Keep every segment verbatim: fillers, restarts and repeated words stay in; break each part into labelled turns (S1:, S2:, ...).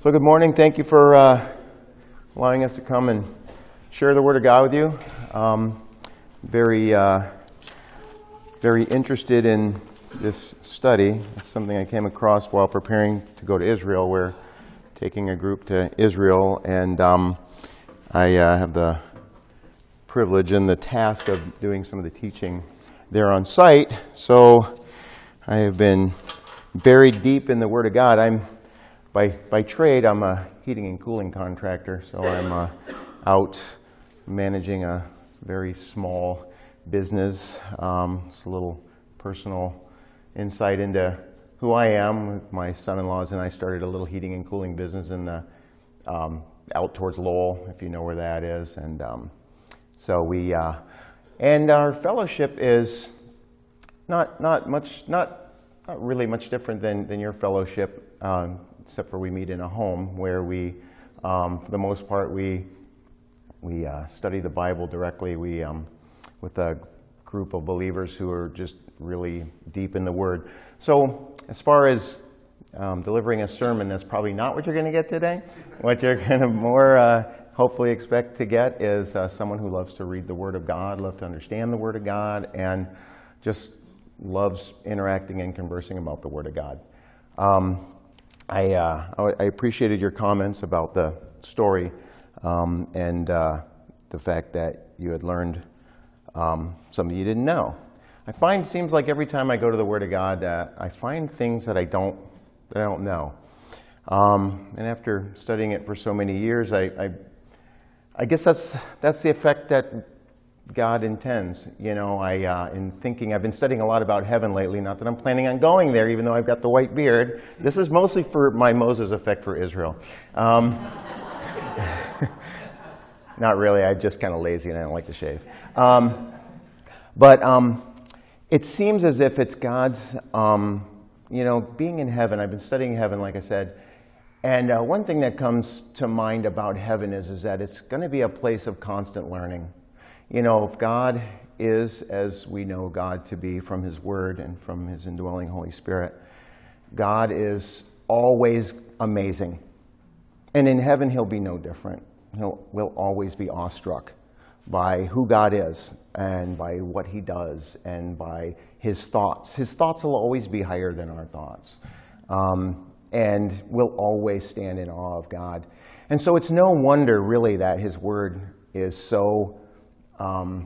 S1: So good morning. Thank you for uh, allowing us to come and share the Word of God with you. Um, very, uh, very interested in this study. It's something I came across while preparing to go to Israel. We're taking a group to Israel, and um, I uh, have the privilege and the task of doing some of the teaching there on site. So I have been buried deep in the Word of God. I'm By by trade, I'm a heating and cooling contractor, so I'm uh, out managing a very small business. Um, it's a little personal insight into who I am. My son-in-laws and I started a little heating and cooling business in the um, out towards Lowell, if you know where that is. And um, so we uh, and our fellowship is not not much not not really much different than than your fellowship. Um, except for we meet in a home where we, um, for the most part, we we uh, study the Bible directly. We, um, with a group of believers who are just really deep in the Word. So as far as um, delivering a sermon, that's probably not what you're going to get today. What you're going to more uh, hopefully expect to get is uh, someone who loves to read the Word of God, loves to understand the Word of God, and just loves interacting and conversing about the Word of God. Um, I, uh, I appreciated your comments about the story um, and uh, the fact that you had learned um, something you didn't know. I find it seems like every time I go to the Word of God, uh, I find things that I don't that I don't know. Um, and after studying it for so many years, I, I I guess that's that's the effect that God intends. You know, I uh, in thinking, I've been studying a lot about heaven lately. Not that I'm planning on going there, even though I've got the white beard. This is mostly for my Moses effect for Israel. Um, not really. I'm just kind of lazy and I don't like to shave. Um, but um, it seems as if it's God's, um, you know, being in heaven. I've been studying heaven, like I said. And uh, one thing that comes to mind about heaven is, is that it's going to be a place of constant learning. You know, if God is, as we know God to be from His Word and from His indwelling Holy Spirit, God is always amazing. And in heaven, He'll be no different. He'll, we'll always be awestruck by who God is and by what He does and by His thoughts. His thoughts will always be higher than our thoughts. Um, and we'll always stand in awe of God. And so it's no wonder, really, that His Word is so Um,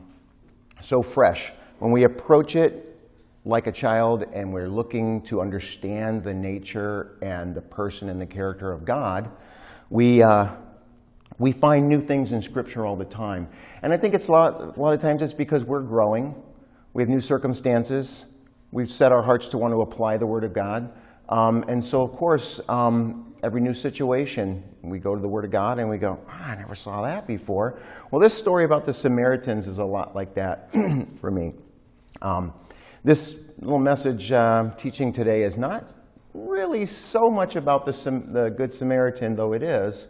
S1: so fresh. When we approach it like a child and we're looking to understand the nature and the person and the character of God, we uh, we find new things in Scripture all the time. And I think it's a lot, a lot of times it's because we're growing. We have new circumstances. We've set our hearts to want to apply the Word of God. Um, and so, of course, um, every new situation, we go to the Word of God and we go, oh, I never saw that before. Well, this story about the Samaritans is a lot like that for me. Um, this little message uh, teaching today is not really so much about the, the Good Samaritan, though it is,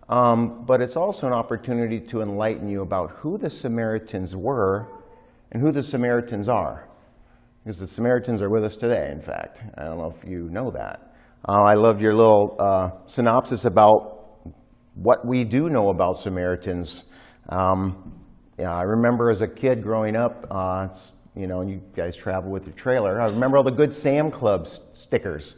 S1: um, but it's also an opportunity to enlighten you about who the Samaritans were and who the Samaritans are. Because the Samaritans are with us today, in fact. I don't know if you know that. Uh, I loved your little uh, synopsis about what we do know about Samaritans. Um, yeah, I remember as a kid growing up, uh, it's, you know, you guys travel with your trailer. I remember all the Good Sam Club stickers.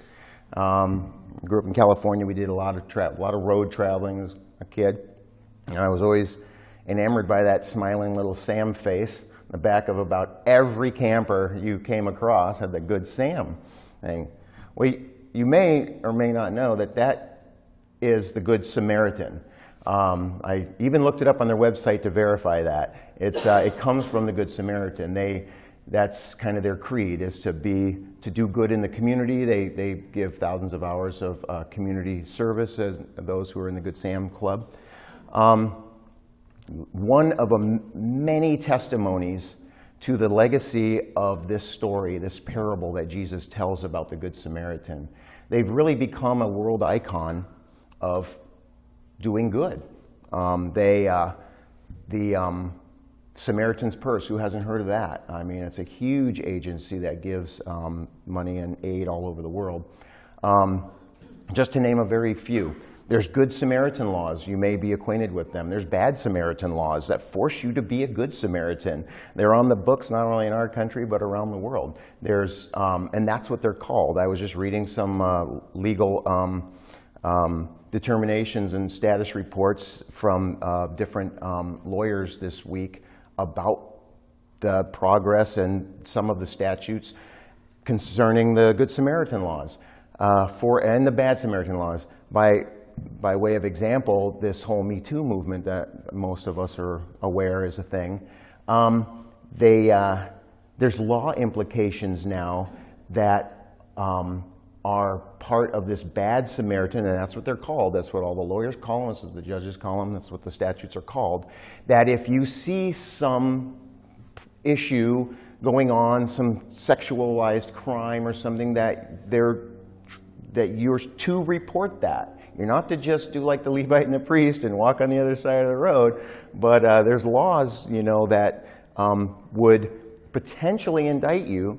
S1: Um, grew up in California. We did a lot of tra- a lot of road traveling as a kid, and I was always enamored by that smiling little Sam face. The back of about every camper you came across had the Good Sam thing. Well, you may or may not know that that is the Good Samaritan. Um, I even looked it up on their website to verify that. It's uh, it comes from the Good Samaritan. They that's kind of their creed, is to be to do good in the community. They they give thousands of hours of uh, community service as those who are in the Good Sam Club. Um, One of a many testimonies to the legacy of this story, this parable that Jesus tells about the Good Samaritan. They've really become a world icon of doing good. Um, they, uh, the um, Samaritan's Purse, who hasn't heard of that? I mean, it's a huge agency that gives um, money and aid all over the world. Um, just to name a very few. There's Good Samaritan laws. You may be acquainted with them. There's Bad Samaritan laws that force you to be a Good Samaritan. They're on the books not only in our country but around the world. There's, um, and that's what they're called. I was just reading some uh, legal um, um, determinations and status reports from uh, different um, lawyers this week about the progress and some of the statutes concerning the Good Samaritan laws uh, for and the Bad Samaritan laws. By by way of example, this whole Me Too movement that most of us are aware is a thing. Um, they uh, there's law implications now that um, are part of this Bad Samaritan, and that's what they're called. That's what all the lawyers call them. That's what the judges call them. That's what the statutes are called. That if you see some issue going on, some sexualized crime or something, that they're that you're to report that. You're not to just do like the Levite and the priest and walk on the other side of the road, but uh, there's laws, you know, that um, would potentially indict you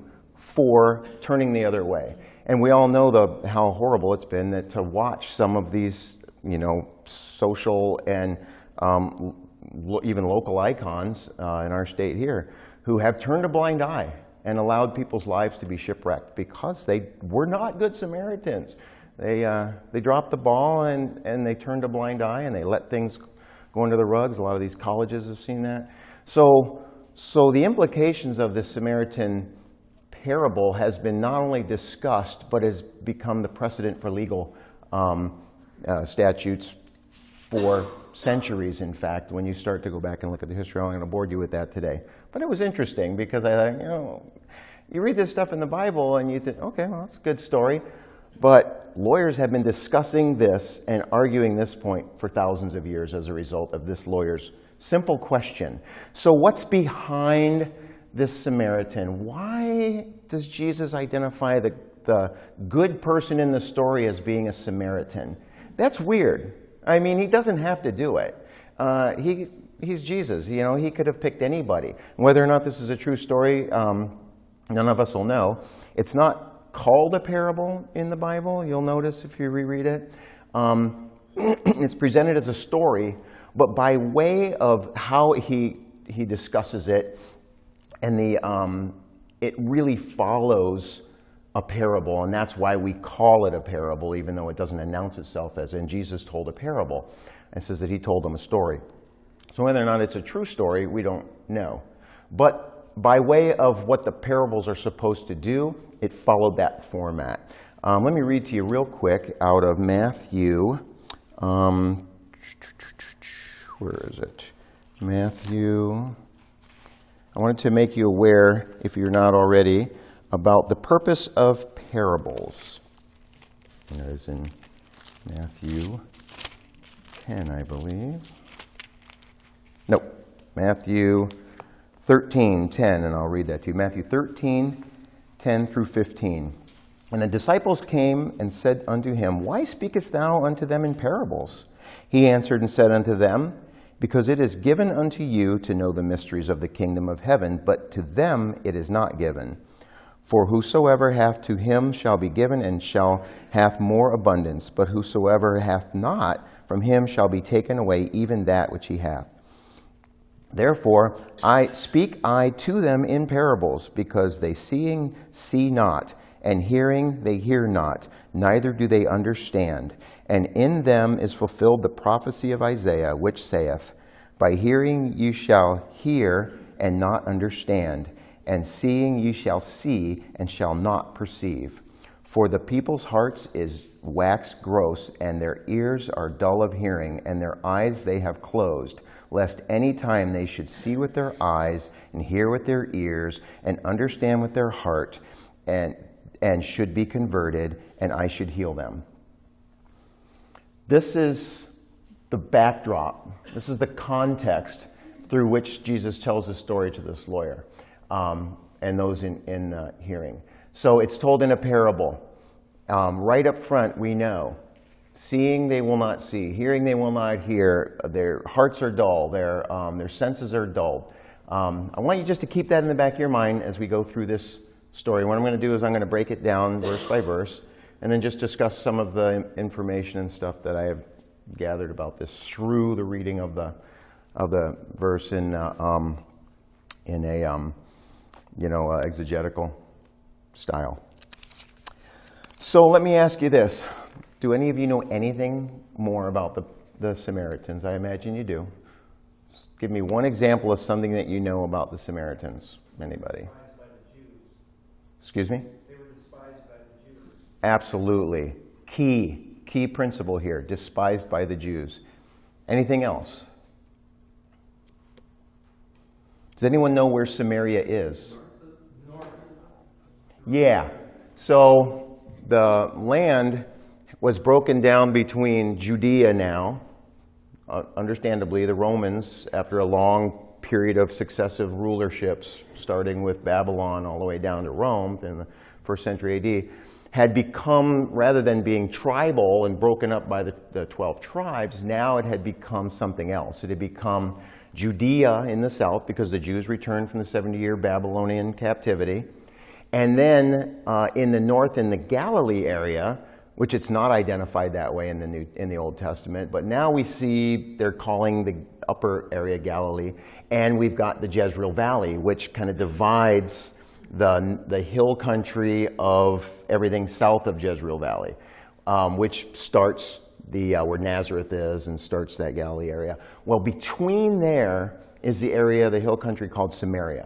S1: for turning the other way. And we all know the how horrible it's been that to watch some of these, you know, social and um, lo even local icons uh, in our state here who have turned a blind eye and allowed people's lives to be shipwrecked because they were not good Samaritans. They, uh, they dropped the ball and, and they turned a blind eye and they let things go under the rugs. A lot of these colleges have seen that. So, so the implications of this Samaritan parable has been not only discussed, but has become the precedent for legal um, uh, statutes for centuries, in fact, when you start to go back and look at the history. I'm not going to bore you with that today. But it was interesting because I thought, you know, you read this stuff in the Bible and you think, okay, well, that's a good story. But lawyers have been discussing this and arguing this point for thousands of years as a result of this lawyer's simple question. So what's behind this Samaritan? Why does Jesus identify the, the good person in the story as being a Samaritan? That's weird. I mean, he doesn't have to do it. Uh, he, he's Jesus. You know, he could have picked anybody. Whether or not this is a true story, um, none of us will know. It's not called a parable in the Bible. You'll notice if you reread it. Um, it's presented as a story, but by way of how he he discusses it, and the um, it really follows a parable, and that's why we call it a parable, even though it doesn't announce itself as, and Jesus told a parable. It says that he told them a story. So whether or not it's a true story, we don't know. But by way of what the parables are supposed to do, it followed that format. Um, let me read to you real quick out of Matthew. Um, where is it? Matthew. I wanted to make you aware, if you're not already, about the purpose of parables. And that is in Matthew ten, I believe. No, Matthew thirteen, ten, and I'll read that to you. Matthew thirteen, ten through fifteen. And the disciples came and said unto him, Why speakest thou unto them in parables? He answered and said unto them, Because it is given unto you to know the mysteries of the kingdom of heaven, but to them it is not given. For whosoever hath to him shall be given, and shall hath more abundance. But whosoever hath not, from him shall be taken away even that which he hath. Therefore I speak I to them in parables, because they seeing see not, and hearing they hear not, neither do they understand. And in them is fulfilled the prophecy of Isaiah, which saith, By hearing you shall hear, and not understand, and seeing ye shall see, and shall not perceive. For the people's hearts is waxed gross, and their ears are dull of hearing, and their eyes they have closed, lest any time they should see with their eyes, and hear with their ears, and understand with their heart, and, and should be converted, and I should heal them. This is the backdrop. This is the context through which Jesus tells the story to this lawyer. Um, and those in, in uh, hearing. So it's told in a parable. Um, right up front, we know. Seeing they will not see. Hearing they will not hear. Their hearts are dull. Their, um, their senses are dulled. Um, I want you just to keep that in the back of your mind as we go through this story. What I'm going to do is I'm going to break it down verse by verse. and then just discuss some of the information and stuff that I have gathered about this through the reading of the of the verse in uh, um, in a um, you know uh, exegetical style. So let me ask you this: do any of you know anything more about the the Samaritans? I imagine you do. Give me one example of something that you know about the Samaritans. Anybody?
S2: By the Jews.
S1: Excuse me?
S2: They were despised by the Jews.
S1: Absolutely. Key, key principle here, despised by the Jews. Anything else? Does anyone know where Samaria is?
S2: North.
S1: Yeah. So the land was broken down between Judea now. Uh, understandably, the Romans, after a long period of successive rulerships, starting with Babylon all the way down to Rome in the first century A D, had become, rather than being tribal and broken up by the, the twelve tribes, now it had become something else. It had become Judea in the south, because the Jews returned from the seventy-year Babylonian captivity. And then uh, in the north, in the Galilee area, which it's not identified that way in the New, in the Old Testament, but now we see they're calling the upper area Galilee, and we've got the Jezreel Valley, which kind of divides the, the hill country of everything south of Jezreel Valley, um, which starts the uh, where Nazareth is and starts that Galilee area. Well, between there is the area, the hill country called Samaria.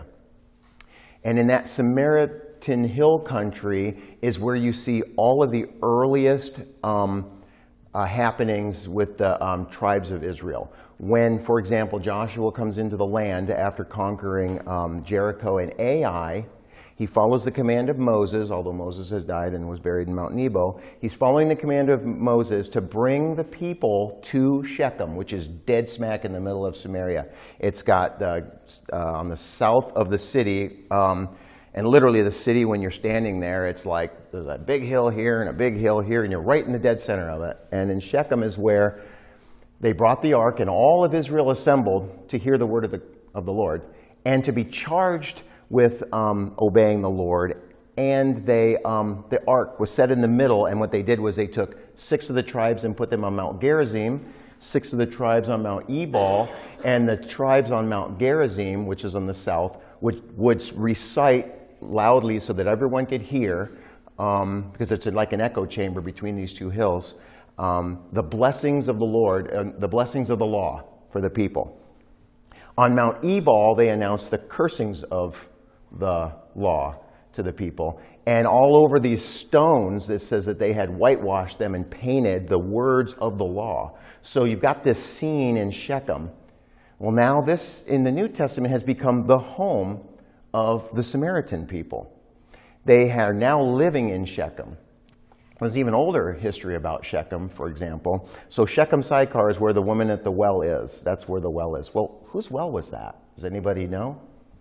S1: And in that Samaritan hill country is where you see all of the earliest um, uh, happenings with the um, tribes of Israel. When, for example, Joshua comes into the land after conquering um, Jericho and Ai, he follows the command of Moses, although Moses has died and was buried in Mount Nebo. He's following the command of Moses to bring the people to Shechem, which is dead smack in the middle of Samaria. It's got uh, uh, on the south of the city, um, and literally the city, when you're standing there, it's like there's a big hill here and a big hill here, and you're right in the dead center of it. And in Shechem is where they brought the ark, and all of Israel assembled to hear the word of the, of the Lord and to be charged with um, obeying the Lord. And they, um, the ark was set in the middle, and what they did was they took six of the tribes and put them on Mount Gerizim, six of the tribes on Mount Ebal, and the tribes on Mount Gerizim, which is on the south, would, would recite loudly so that everyone could hear, um, because it's like an echo chamber between these two hills, um, the blessings of the Lord, uh, the blessings of the law for the people. On Mount Ebal, they announced the cursings of the law to the people. And all over these stones, it says that they had whitewashed them and painted the words of the law. So you've got this scene in Shechem. Well, now this, in the New Testament, has become the home of the Samaritan people. They are now living in Shechem. There's even older history about Shechem, for example. So Shechem Sychar is where the woman at the well is. That's where the well is. Well, whose well was that? Does anybody know?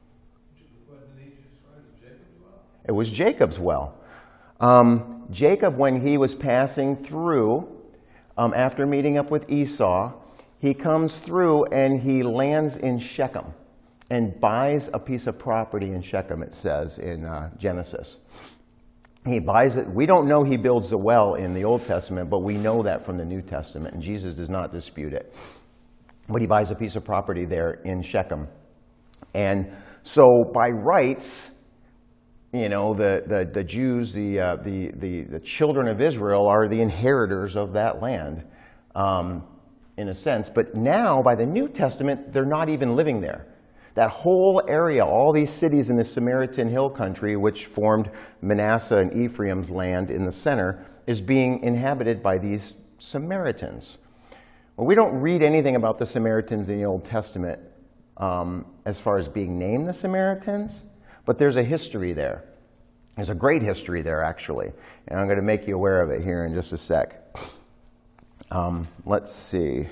S1: It was Jacob's well. Um, Jacob, when he was passing through, um, after meeting up with Esau, he comes through and he lands in Shechem and buys a piece of property in Shechem, it says in uh, Genesis. He buys it. We don't know he builds the well in the Old Testament, but we know that from the New Testament, and Jesus does not dispute it. But he buys a piece of property there in Shechem. And so by rights, you know, the, the, the Jews, the, uh, the, the, the children of Israel are the inheritors of that land, um, in a sense. But now, by the New Testament, they're not even living there. That whole area, all these cities in the Samaritan hill country, which formed Manasseh and Ephraim's land in the center, is being inhabited by these Samaritans. Well, we don't read anything about the Samaritans in the Old Testament um, as far as being named the Samaritans, but there's a history there. There's a great history there, actually, and I'm going to make you aware of it here in just a sec. Um, let's see.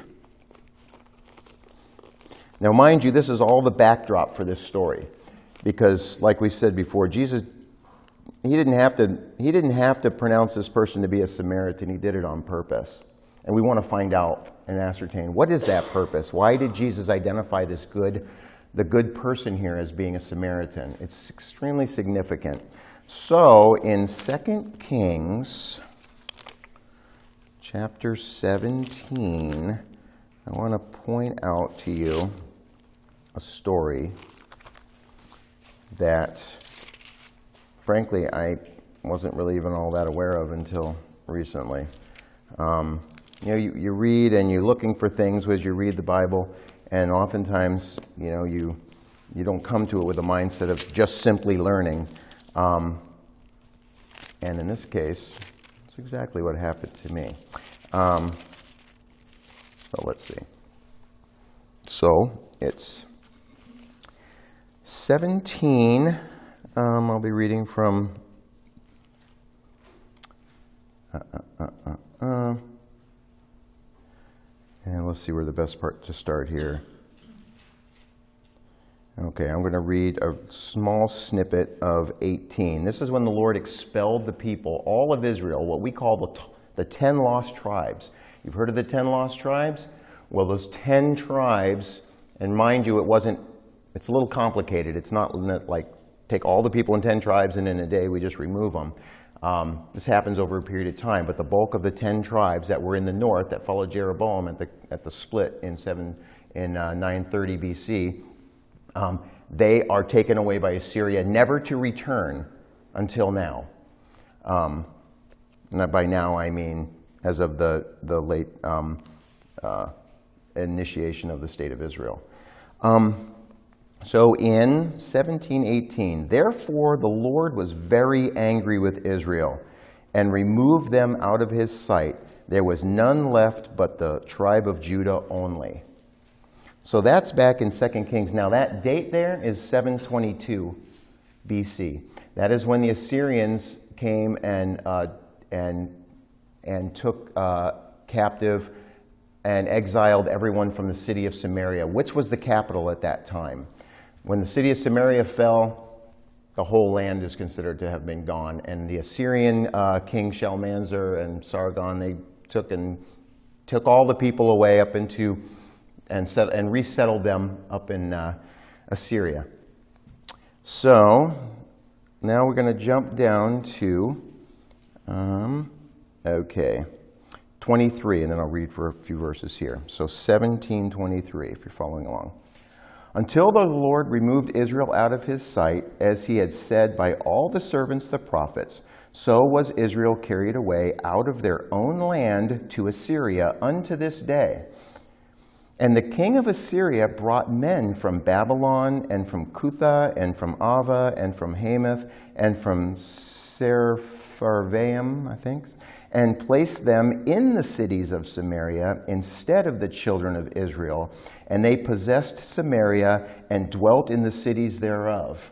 S1: Now, mind you, this is all the backdrop for this story, because, like we said before, Jesus, he didn't have to, he didn't have to pronounce this person to be a Samaritan. He did it on purpose. And we want to find out and ascertain, what is that purpose? Why did Jesus identify this good, the good person here as being a Samaritan? It's extremely significant. So, in Second Kings chapter seventeen, I want to point out to you a story that, frankly, I wasn't really even all that aware of until recently. Um, you know, you, you read and you're looking for things as you read the Bible, and oftentimes, you know, you you don't come to it with a mindset of just simply learning. Um, and in this case, that's exactly what happened to me. Um, so let's see. So it's seventeen. Um, I'll be reading from. Uh, uh, uh, uh, uh. And let's see where the best part to start here. Okay, I'm going to read a small snippet of eighteen. This is when the Lord expelled the people, all of Israel, what we call the, t- the ten lost tribes. You've heard of the ten lost tribes? Well, those ten tribes, and mind you, it wasn't, it's a little complicated. It's not like take all the people in ten tribes and in a day we just remove them. Um, this happens over a period of time, but the bulk of the ten tribes that were in the north that followed Jeroboam at the at the split in seven in uh, nine thirty B C, um, they are taken away by Assyria, never to return until now. Um, and by now I mean as of the the late um, uh, initiation of the state of Israel. Um, So in seventeen eighteen, therefore the Lord was very angry with Israel and removed them out of his sight. There was none left but the tribe of Judah only. So that's back in Second Kings. Now that date there is seven twenty-two B C. That is when the Assyrians came and uh, and and took uh, captive and exiled everyone from the city of Samaria, which was the capital at that time. When the city of Samaria fell, the whole land is considered to have been gone. And the Assyrian uh, king Shalmaneser and Sargon, they took and took all the people away up into and set, and resettled them up in uh, Assyria. So now we're going to jump down to um, okay, twenty-three, and then I'll read for a few verses here. So seventeen twenty-three, if you're following along. Until the Lord removed Israel out of his sight, as he had said by all the servants the prophets, so was Israel carried away out of their own land to Assyria unto this day. And the king of Assyria brought men from Babylon, and from Cutha, and from Ava, and from Hamath, and from Sepharvaim, I think, and placed them in the cities of Samaria instead of the children of Israel. And they possessed Samaria and dwelt in the cities thereof.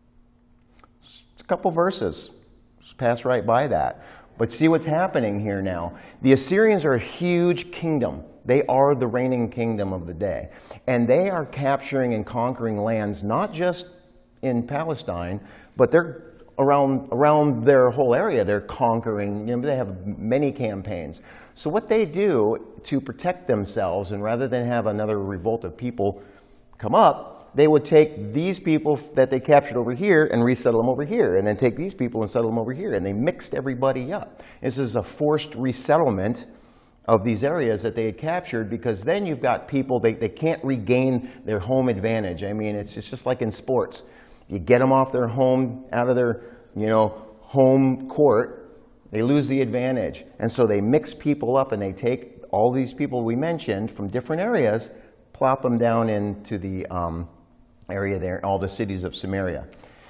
S1: It's a couple verses. Just pass right by that. But see what's happening here now. The Assyrians are a huge kingdom. They are the reigning kingdom of the day. And they are capturing and conquering lands, not just in Palestine, but they're around around their whole area. They're conquering. You know, they have many campaigns. So what they do to protect themselves, and rather than have another revolt of people come up, they would take these people that they captured over here and resettle them over here, and then take these people and settle them over here, and they mixed everybody up. This is a forced resettlement of these areas that they had captured, because then you've got people, they, they can't regain their home advantage. I mean, it's, it's just like in sports. You get them off their home, out of their, you know, home court, they lose the advantage. And so they mix people up, and they take all these people we mentioned from different areas, plop them down into the um, area there, all the cities of Samaria.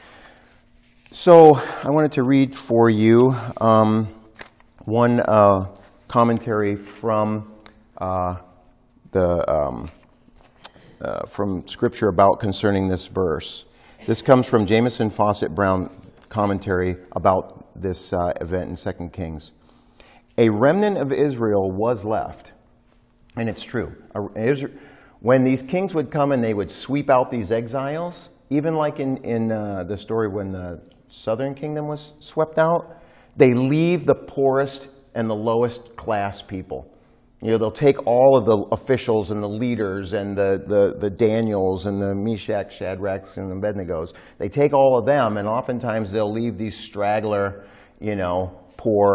S1: So I wanted to read for you um, one uh, commentary from uh, the um, uh, from Scripture about concerning this verse. This comes from Jameson Fawcett Brown commentary about this uh, event in Second Kings. A remnant of Israel was left, and it's true. When these kings would come and they would sweep out these exiles, even like in, in uh, the story when the southern kingdom was swept out, they leave the poorest and the lowest class people. You know, they'll take all of the officials and the leaders and the, the, the Daniels and the Meshach, Shadrachs, and the Abednegos. They take all of them, and oftentimes they'll leave these straggler, you know, poor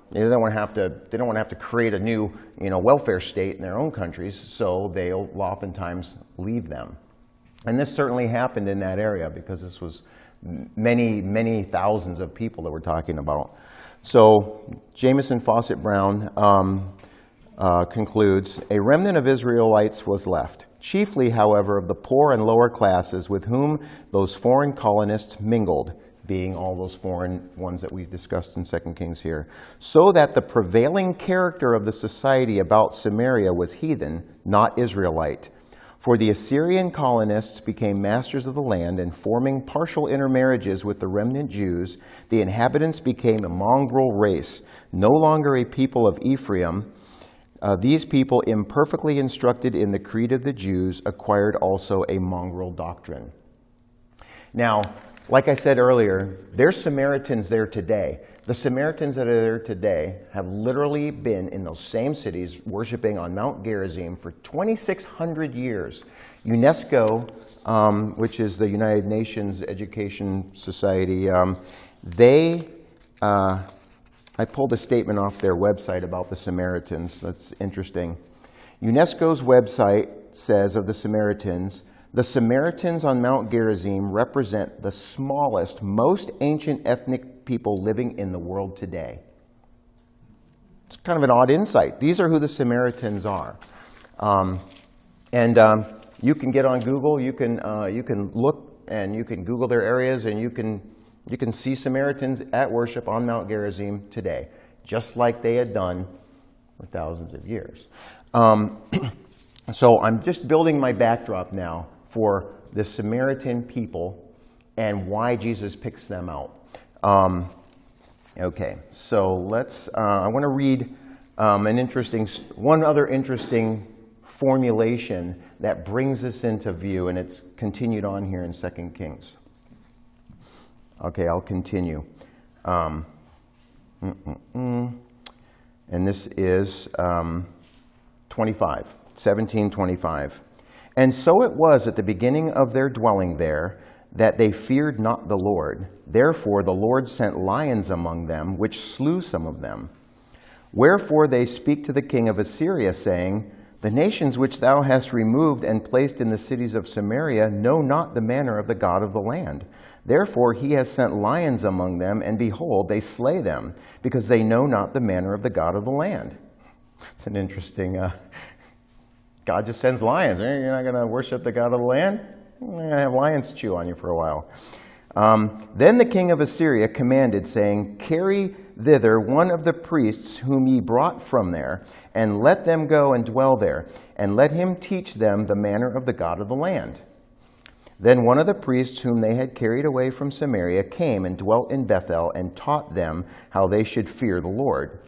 S1: they don't want to have to. They don't want to have to create a new, you know, welfare state in their own countries. So they'll oftentimes leave them, and this certainly happened in that area because this was many, many thousands of people that we're talking about. So Jamieson Fausset Brown um, uh, concludes, a remnant of Israelites was left, chiefly, however, of the poor and lower classes with whom those foreign colonists mingled, being all those foreign ones that we've discussed in Second Kings here, so that the prevailing character of the society about Samaria was heathen, not Israelite. For the Assyrian colonists became masters of the land, and forming partial intermarriages with the remnant Jews, the inhabitants became a mongrel race, no longer a people of Ephraim. Uh, these people, imperfectly instructed in the creed of the Jews, acquired also a mongrel doctrine. Now, like I said earlier, there's Samaritans there today. The Samaritans that are there today have literally been in those same cities worshiping on Mount Gerizim for twenty-six hundred years. UNESCO, um, which is the United Nations Education Society, um, they, uh, I pulled a statement off their website about the Samaritans. That's interesting. UNESCO's website says of the Samaritans, the Samaritans on Mount Gerizim represent the smallest, most ancient ethnic people living in the world today. It's kind of an odd insight. These are who the Samaritans are. Um, and um, you can get on Google, you can, uh, you can look and you can Google their areas, and you can, you can see Samaritans at worship on Mount Gerizim today, just like they had done for thousands of years. Um, so I'm just building my backdrop now for the Samaritan people and why Jesus picks them out. Um, okay, so let's, uh, I want to read um, an interesting, one other interesting formulation that brings this into view, and it's continued on here in Second Kings. Okay, I'll continue. Um, mm, mm, mm. And this is um, twenty-five, seventeen twenty-five. And so it was at the beginning of their dwelling there that they feared not the Lord. Therefore the Lord sent lions among them, which slew some of them. Wherefore they speak to the king of Assyria, saying, the nations which thou hast removed and placed in the cities of Samaria know not the manner of the God of the land. Therefore he has sent lions among them, and behold, they slay them, because they know not the manner of the God of the land. It's an interesting... Uh, God just sends lions. You're not going to worship the God of the land? You're going to have lions chew on you for a while. Um, then the king of Assyria commanded, saying, carry thither one of the priests whom ye brought from there, and let them go and dwell there, and let him teach them the manner of the God of the land. Then one of the priests whom they had carried away from Samaria came and dwelt in Bethel, and taught them how they should fear the Lord.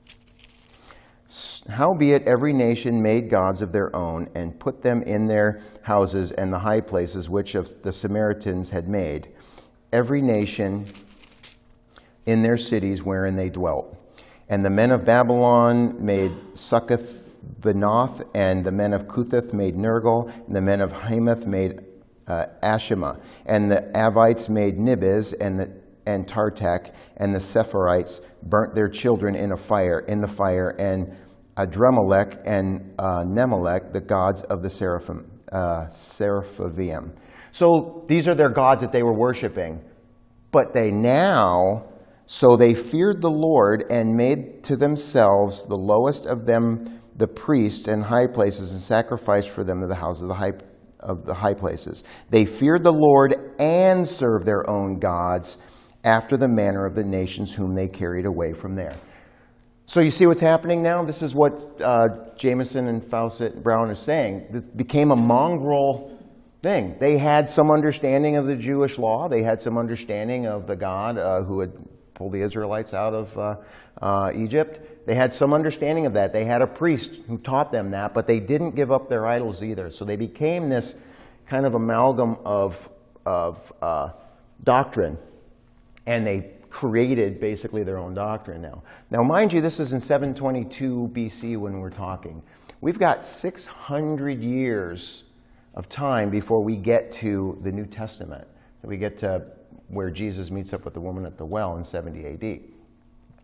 S1: Howbeit every nation made gods of their own, and put them in their houses and the high places which of the Samaritans had made, every nation in their cities wherein they dwelt. And the men of Babylon made Succoth-Benoth, and the men of Cutheth made Nergal, and the men of Hamath made uh, Ashima, and the Avites made Nibiz, and the and Tartak, and the Sephirites burnt their children in a fire, in the fire, and Adremelech and uh, Nemelech, the gods of the Seraphim, uh, Seraphim. So these are their gods that they were worshiping. But they now, so they feared the Lord and made to themselves the lowest of them the priests and high places, and sacrificed for them to the house of the high of the high places. They feared the Lord and served their own gods after the manner of the nations whom they carried away from there. So you see what's happening now? This is what uh, Jamieson and Fausset Brown are saying. This became a mongrel thing. They had some understanding of the Jewish law. They had some understanding of the God uh, who had pulled the Israelites out of uh, uh, Egypt. They had some understanding of that. They had a priest who taught them that, but they didn't give up their idols either. So they became this kind of amalgam of, of uh, doctrine, and they created basically their own doctrine now. Now, mind you, this is in seven twenty-two B C when we're talking. We've got six hundred years of time before we get to the New Testament. We get to where Jesus meets up with the woman at the well in seventy A D.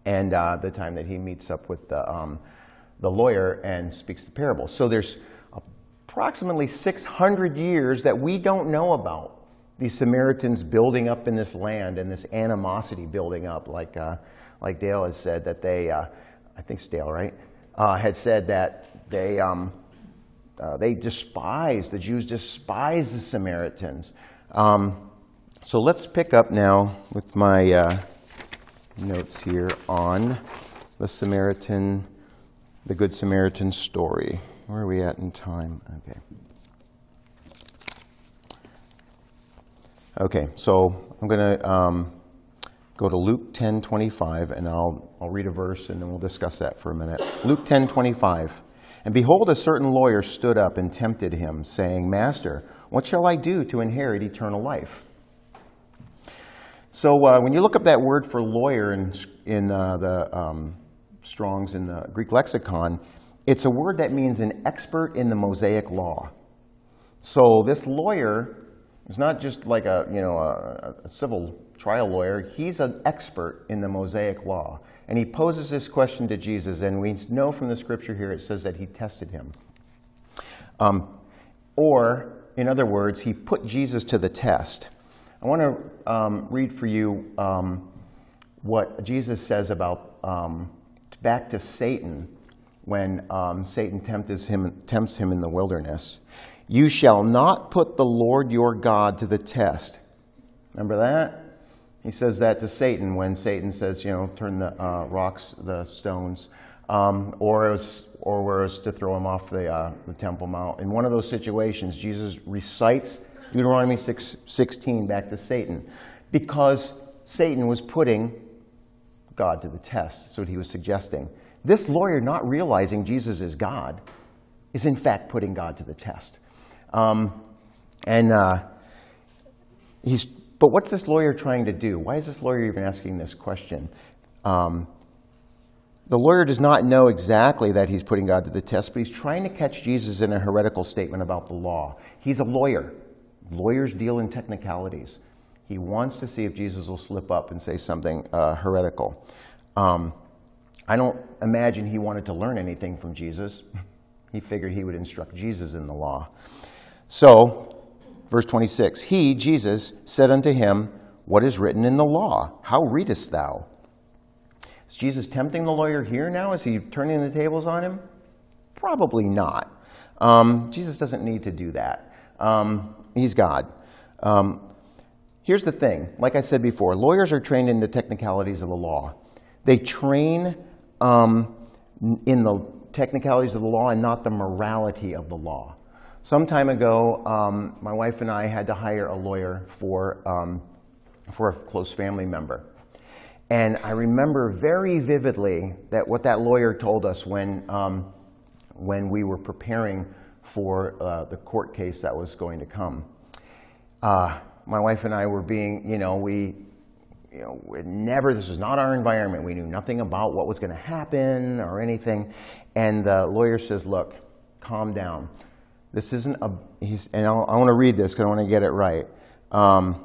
S1: and uh, the time that he meets up with the, um, the lawyer and speaks the parable. So there's approximately six hundred years that we don't know about. These Samaritans building up in this land and this animosity building up, like uh, like Dale has said that they, uh, I think it's Dale, right, uh, had said that they um, uh, they despise, the Jews despise the Samaritans. Um, so let's pick up now with my uh, notes here on the Samaritan, the Good Samaritan story. Where are we at in time? Okay. Okay, so I'm going to um, go to Luke ten twenty-five, and I'll, I'll read a verse, and then we'll discuss that for a minute. Luke ten twenty-five. And behold, a certain lawyer stood up and tempted him, saying, Master, what shall I do to inherit eternal life? So uh, when you look up that word for lawyer in, in uh, the um, Strong's in the Greek lexicon, it's a word that means an expert in the Mosaic law. So this lawyer is not just like a, you know, a, a civil trial lawyer. He's an expert in the Mosaic law. And he poses this question to Jesus, and we know from the scripture here it says that he tested him. Um, or, in other words, he put Jesus to the test. I want to um, read for you um, what Jesus says about, um, back to Satan, when um, Satan tempts him, tempts him in the wilderness. You shall not put the Lord your God to the test. Remember that? He says that to Satan when Satan says, you know, turn the uh, rocks, the stones, um, or it was, or whereas to throw him off the, uh, the Temple Mount. In one of those situations, Jesus recites Deuteronomy six sixteen back to Satan because Satan was putting God to the test. That's what he was suggesting. This lawyer, not realizing Jesus is God, is in fact putting God to the test. Um, and uh, he's, but what's this lawyer trying to do? Why is this lawyer even asking this question? Um, the lawyer does not know exactly that he's putting God to the test, but he's trying to catch Jesus in a heretical statement about the law. He's a lawyer. Lawyers deal in technicalities. He wants to see if Jesus will slip up and say something uh, heretical. Um, I don't imagine he wanted to learn anything from Jesus. He figured he would instruct Jesus in the law. So, verse twenty-six, he, Jesus, said unto him, what is written in the law? How readest thou? Is Jesus tempting the lawyer here now? Is he turning the tables on him? Probably not. Um, Jesus doesn't need to do that. Um, he's God. Um, here's the thing. Like I said before, lawyers are trained in the technicalities of the law. They train um, in the technicalities of the law and not the morality of the law. Some time ago, um, my wife and I had to hire a lawyer for, um, for a close family member. And I remember very vividly that what that lawyer told us when, um, when we were preparing for uh, the court case that was going to come. Uh, my wife and I were being, you know, we, you know, we never, this was not our environment. We knew nothing about what was going to happen or anything. And the lawyer says, look, calm down. This isn't a, he's, and I'll, I want to read this because I want to get it right. Um,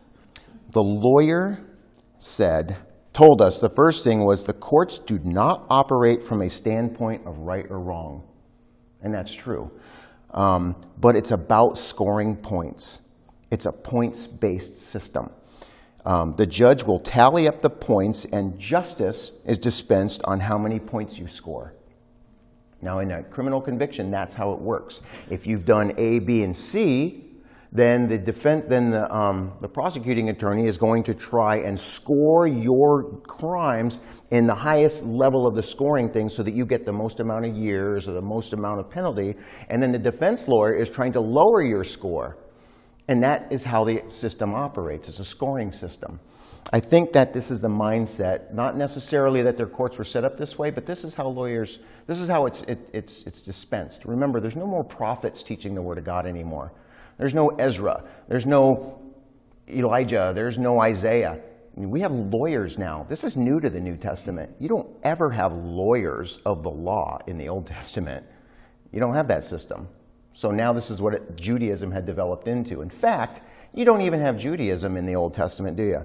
S1: the lawyer said, told us the first thing was the courts do not operate from a standpoint of right or wrong. And that's true. Um, but it's about scoring points. It's a points-based system. Um, the judge will tally up the points, and justice is dispensed on how many points you score. Now, in a criminal conviction, that's how it works. If you've done A, B, and C, then the defense, then the, um, the prosecuting attorney is going to try and score your crimes in the highest level of the scoring thing so that you get the most amount of years or the most amount of penalty. And then the defense lawyer is trying to lower your score. And that is how the system operates. It's a scoring system. I think that this is the mindset, not necessarily that their courts were set up this way, but this is how lawyers, this is how it's, it, it's, it's dispensed. Remember, there's no more prophets teaching the Word of God anymore. There's no Ezra. There's no Elijah. There's no Isaiah. I mean, we have lawyers now. This is new to the New Testament. You don't ever have lawyers of the law in the Old Testament. You don't have that system. So now this is what it, Judaism had developed into. In fact, you don't even have Judaism in the Old Testament, do you?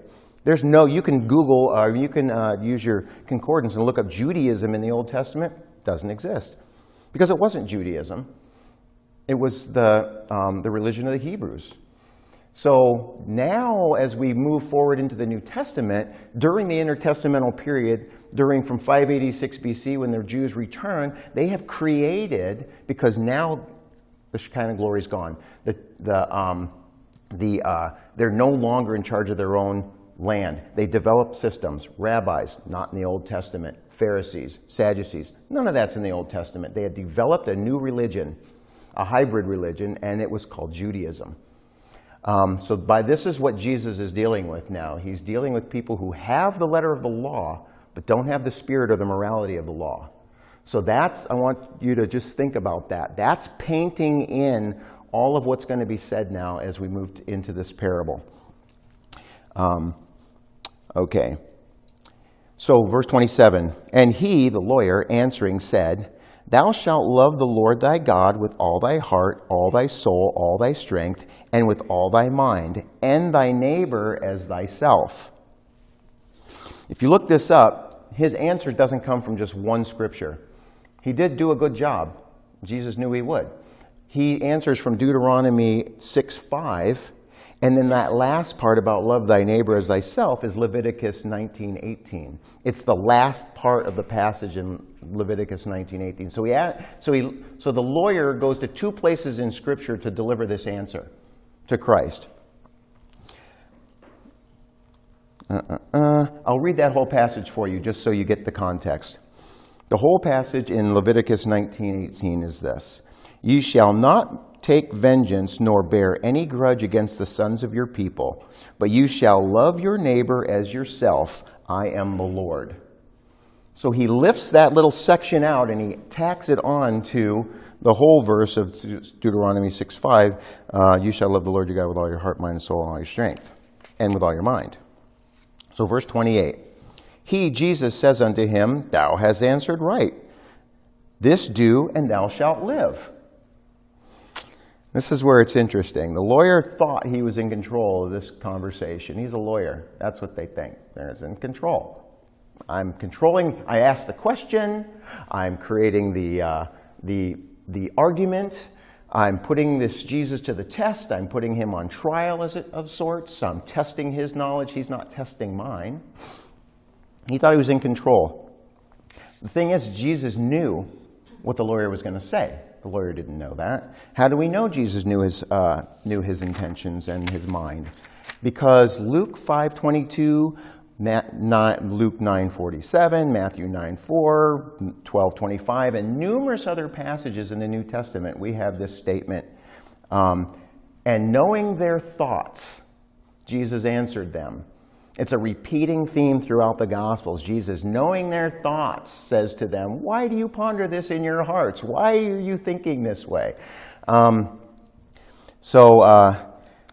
S1: There's no, you can Google, or uh, you can uh, use your concordance and look up Judaism in the Old Testament. Doesn't exist. Because it wasn't Judaism. It was the, um, the religion of the Hebrews. So now, as we move forward into the New Testament, during the intertestamental period, during from five eighty-six B C, when the Jews return, they have created, because now the Shekinah glory is gone, the, the, um, the, uh, they're no longer in charge of their own land. They developed systems. Rabbis, not in the Old Testament. Pharisees, Sadducees, none of that's in the Old Testament. They had developed a new religion, a hybrid religion, and it was called Judaism. Um, so by this is what Jesus is dealing with now. He's dealing with people who have the letter of the law, but don't have the spirit or the morality of the law. So that's, I want you to just think about that. That's painting in all of what's going to be said now as we move into this parable. Um, okay. So verse twenty-seven, and he, the lawyer, answering said, Thou shalt love the Lord thy God with all thy heart, all thy soul, all thy strength, and with all thy mind, and thy neighbor as thyself. If you look this up, his answer doesn't come from just one scripture. He did do a good job. Jesus knew he would. He answers from Deuteronomy six five, and then that last part about love thy neighbor as thyself is Leviticus nineteen eighteen. It's the last part of the passage in Leviticus nineteen eighteen. So, he had, so, he, so the lawyer goes to two places in Scripture to deliver this answer to Christ. Uh, uh, uh. I'll read that whole passage for you just so you get the context. The whole passage in Leviticus nineteen eighteen is this. Ye shall not take vengeance nor bear any grudge against the sons of your people, but you shall love your neighbor as yourself. I am the Lord. So he lifts that little section out and he tacks it on to the whole verse of Deuteronomy six five. Uh, you shall love the Lord your God with all your heart, mind, and soul, and all your strength, and with all your mind. So verse twenty-eight. He, Jesus, says unto him, Thou hast answered right. This do, and thou shalt live. This is where it's interesting. The lawyer thought he was in control of this conversation. He's a lawyer. That's what they think. They're in control. I'm controlling. I ask the question. I'm creating the, uh, the, the argument. I'm putting this Jesus to the test. I'm putting him on trial as it, of sorts. I'm testing his knowledge. He's not testing mine. He thought he was in control. The thing is, Jesus knew what the lawyer was going to say. The lawyer didn't know that. How do we know Jesus knew his, uh, knew his intentions and his mind? Because Luke five twenty-two, Luke nine forty-seven, Matthew nine four, twelve twenty-five, and numerous other passages in the New Testament, we have this statement. Um, and knowing their thoughts, Jesus answered them. It's a repeating theme throughout the Gospels. Jesus, knowing their thoughts, says to them, why do you ponder this in your hearts? Why are you thinking this way? Um, so, uh,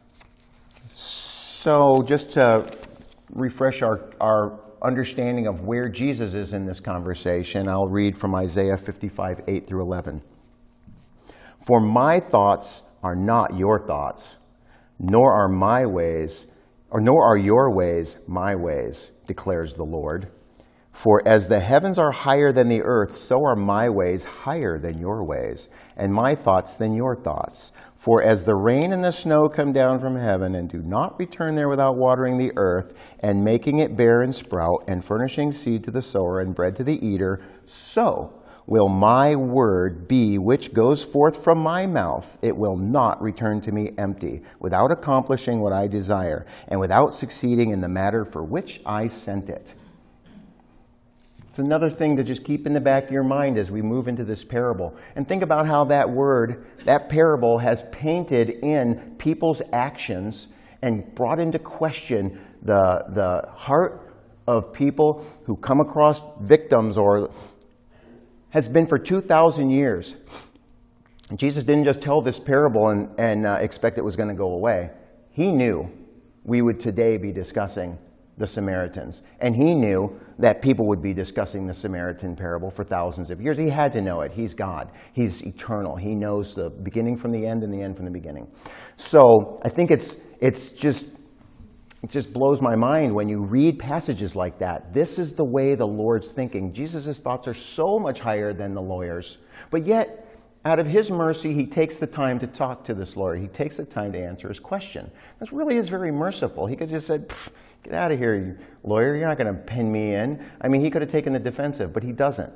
S1: so just to refresh our, our understanding of where Jesus is in this conversation, I'll read from Isaiah fifty-five, eight through eleven. For my thoughts are not your thoughts, nor are my ways Or nor are your ways my ways, declares the Lord. For as the heavens are higher than the earth, so are my ways higher than your ways, and my thoughts than your thoughts. For as the rain and the snow come down from heaven, and do not return there without watering the earth, and making it bear and sprout, and furnishing seed to the sower and bread to the eater, so will my word be which goes forth from my mouth. It will not return to me empty, without accomplishing what I desire, and without succeeding in the matter for which I sent it. It's another thing to just keep in the back of your mind as we move into this parable. And think about how that word, that parable, has painted in people's actions and brought into question the, the heart of people who come across victims or has been for two thousand years. And Jesus didn't just tell this parable and, and uh, expect it was going to go away. He knew we would today be discussing the Samaritans. And he knew that people would be discussing the Samaritan parable for thousands of years. He had to know it. He's God. He's eternal. He knows the beginning from the end and the end from the beginning. So I think it's, it's just it just blows my mind when you read passages like that. This is the way the Lord's thinking. Jesus' thoughts are so much higher than the lawyer's. But yet, out of his mercy, he takes the time to talk to this lawyer. He takes the time to answer his question. This really is very merciful. He could have just said, get out of here, you lawyer. You're not going to pin me in. I mean, he could have taken the defensive, but he doesn't.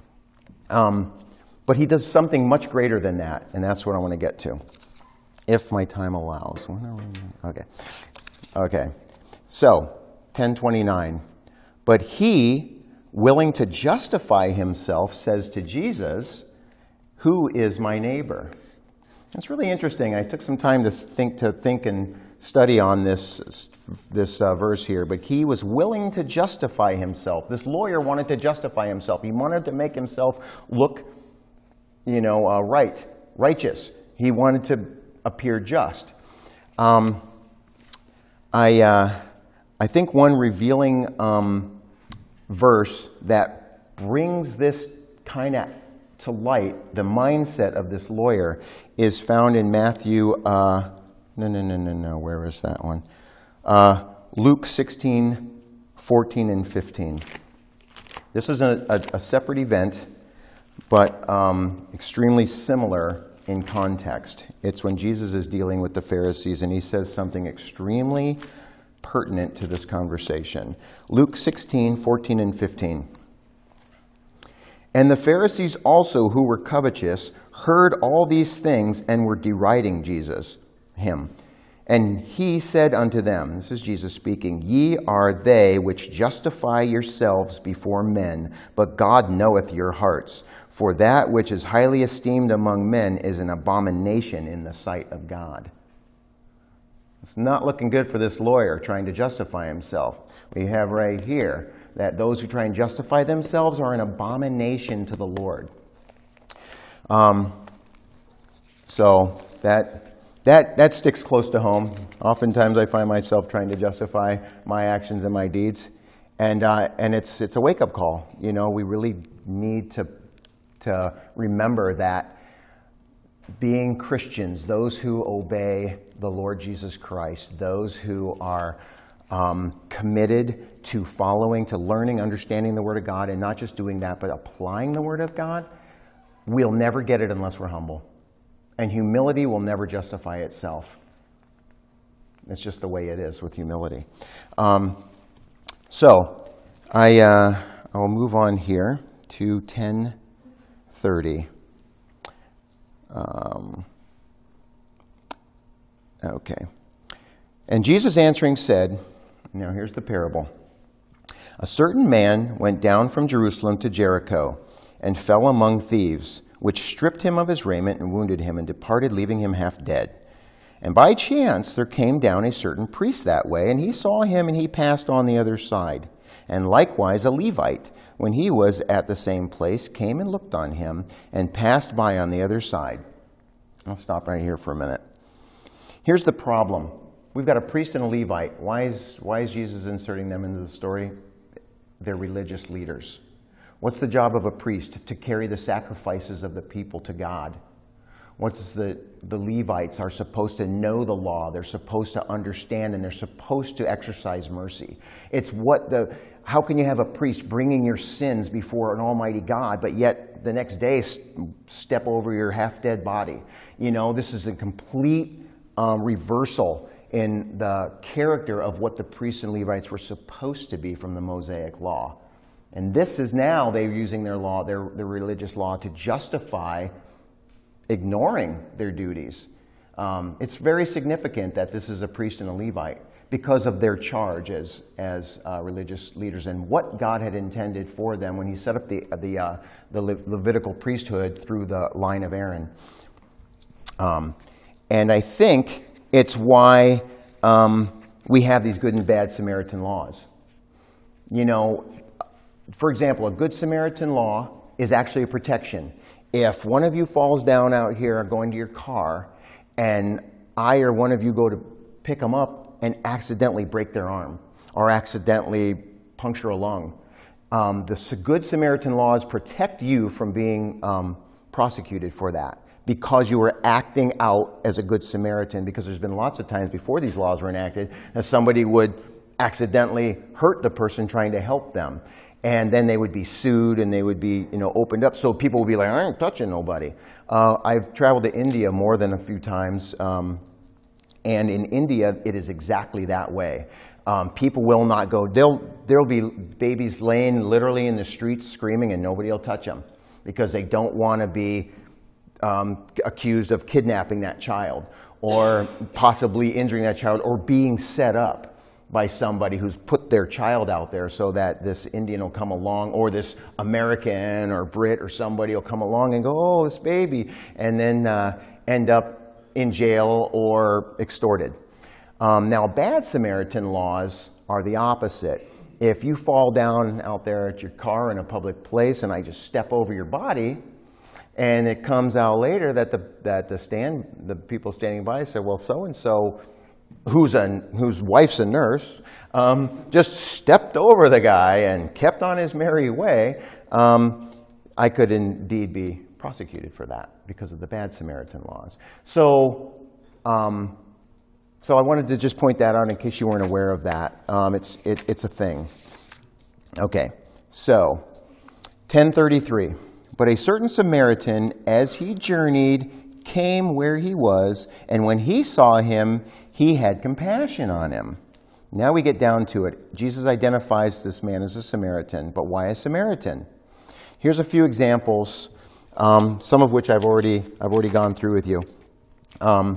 S1: Um, but he does something much greater than that, and that's what I want to get to, if my time allows. Okay. Okay. So, ten twenty-nine. But he, willing to justify himself, says to Jesus, who is my neighbor? That's really interesting. I took some time to think to think and study on this, this uh, verse here. But he was willing to justify himself. This lawyer wanted to justify himself. He wanted to make himself look, you know, uh, right, righteous. He wanted to appear just. Um, I, uh, I think one revealing um, verse that brings this kind of to light, the mindset of this lawyer, is found in Matthew, uh, no, no, no, no, no, where is that one? Uh, Luke sixteen, fourteen, and fifteen. This is a, a, a separate event, but um, extremely similar in context. It's when Jesus is dealing with the Pharisees, and he says something extremely pertinent to this conversation. Luke sixteen, fourteen, and fifteen. And the Pharisees also, who were covetous, heard all these things and were deriding Jesus, him. And he said unto them, this is Jesus speaking, Ye are they which justify yourselves before men, but God knoweth your hearts. For that which is highly esteemed among men is an abomination in the sight of God. It's not looking good for this lawyer trying to justify himself. We have right here that those who try and justify themselves are an abomination to the Lord. Um, so that, that, that sticks close to home. Oftentimes I find myself trying to justify my actions and my deeds. And, uh, and it's, it's a wake-up call. You know, we really need to, to remember that being Christians, those who obey the Lord Jesus Christ, those who are um, committed to following, to learning, understanding the Word of God, and not just doing that, but applying the Word of God, we'll never get it unless we're humble. And humility will never justify itself. It's just the way it is with humility. Um, so, I, uh, I'll move on here to ten thirty. Um, okay. And Jesus answering said, now here's the parable. A certain man went down from Jerusalem to Jericho and fell among thieves, which stripped him of his raiment and wounded him and departed, leaving him half dead. And by chance there came down a certain priest that way, and he saw him, and he passed on the other side. And likewise a Levite, when he was at the same place, came and looked on him and passed by on the other side. I'll stop right here for a minute. Here's the problem. We've got a priest and a Levite. Why is, why is Jesus inserting them into the story? They're religious leaders. What's the job of a priest? To carry the sacrifices of the people to God. What's the, the Levites are supposed to know the law. They're supposed to understand, and they're supposed to exercise mercy. It's what the, how can you have a priest bringing your sins before an almighty God, but yet the next day step over your half-dead body? You know, this is a complete um, reversal in the character of what the priests and Levites were supposed to be from the Mosaic law. And this is now they're using their law, their, their religious law, to justify ignoring their duties. Um, it's very significant that this is a priest and a Levite because of their charge as, as uh, religious leaders and what God had intended for them when he set up the, the, uh, the Le- Levitical priesthood through the line of Aaron. Um, and I think it's why um, we have these good and bad Samaritan laws. You know, for example, a good Samaritan law is actually a protection. If one of you falls down out here going to your car and I or one of you go to pick them up and accidentally break their arm or accidentally puncture a lung, um, the good Samaritan laws protect you from being um, prosecuted for that. because you were acting out as a good Samaritan, because there's been lots of times before these laws were enacted that somebody would accidentally hurt the person trying to help them. And then they would be sued and they would be, you know, opened up. So people would be like, I ain't touching nobody. Uh, I've traveled to India more than a few times. Um, and in India, it is exactly that way. Um, people will not go. They'll, there'll be babies laying literally in the streets screaming and nobody will touch them because they don't want to be um, accused of kidnapping that child or possibly injuring that child or being set up by somebody who's put their child out there so that this Indian will come along, or this American or Brit or somebody will come along and go, oh, this baby, and then uh, end up in jail or extorted. Um, now, bad Samaritan laws are the opposite. If you fall down out there at your car in a public place and I just step over your body, and it comes out later that the, that the, stand, the people standing by say, well, so-and-so, who's a, whose wife's a nurse, um, just stepped over the guy and kept on his merry way, um, I could indeed be prosecuted for that because of the bad Samaritan laws. So, um, so I wanted to just point that out in case you weren't aware of that. Um, it's, it, it's a thing. Okay, so ten thirty-three. But a certain Samaritan, as he journeyed, came where he was, and when he saw him, he had compassion on him. Now we get down to it. Jesus identifies this man as a Samaritan, but why a Samaritan? Here's a few examples, um, some of which I've already, I've already gone through with you. Um,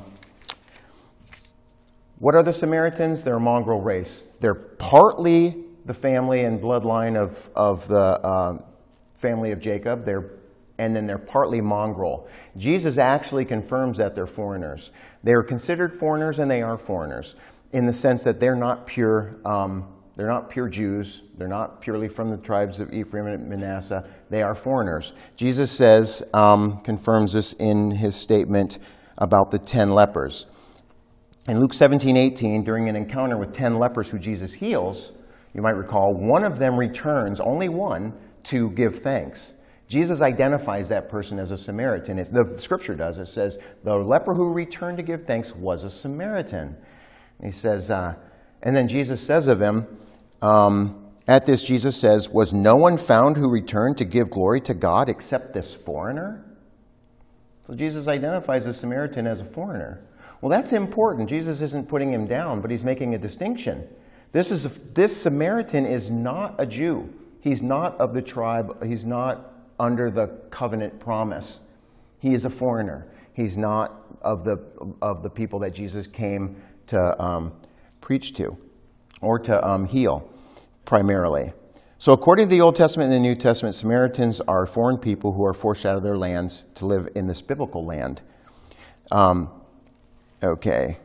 S1: what are the Samaritans? They're a mongrel race. They're partly the family and bloodline of, of the uh, family of Jacob. They're and then they're partly mongrel. Jesus actually confirms that they're foreigners. They are considered foreigners, and they are foreigners in the sense that they're not pure. Um, they're not pure Jews. They're not purely from the tribes of Ephraim and Manasseh. They are foreigners. Jesus says, um, confirms this in his statement about the ten lepers. In Luke seventeen eighteen, during an encounter with ten lepers who Jesus heals, you might recall, one of them returns, only one, to give thanks. Jesus identifies that person as a Samaritan. It's, the scripture does. It says, the leper who returned to give thanks was a Samaritan. And he says, uh, and then Jesus says of him, um, at this Jesus says, was no one found who returned to give glory to God except this foreigner? So Jesus identifies the Samaritan as a foreigner. Well, that's important. Jesus isn't putting him down, but he's making a distinction. This is a, this Samaritan is not a Jew. He's not of the tribe. He's not under the covenant promise. He is a foreigner. He's not of the of the people that Jesus came to um, preach to or to um, heal primarily. So according to the Old Testament and the New Testament, Samaritans are foreign people who are forced out of their lands to live in this biblical land. Um, okay.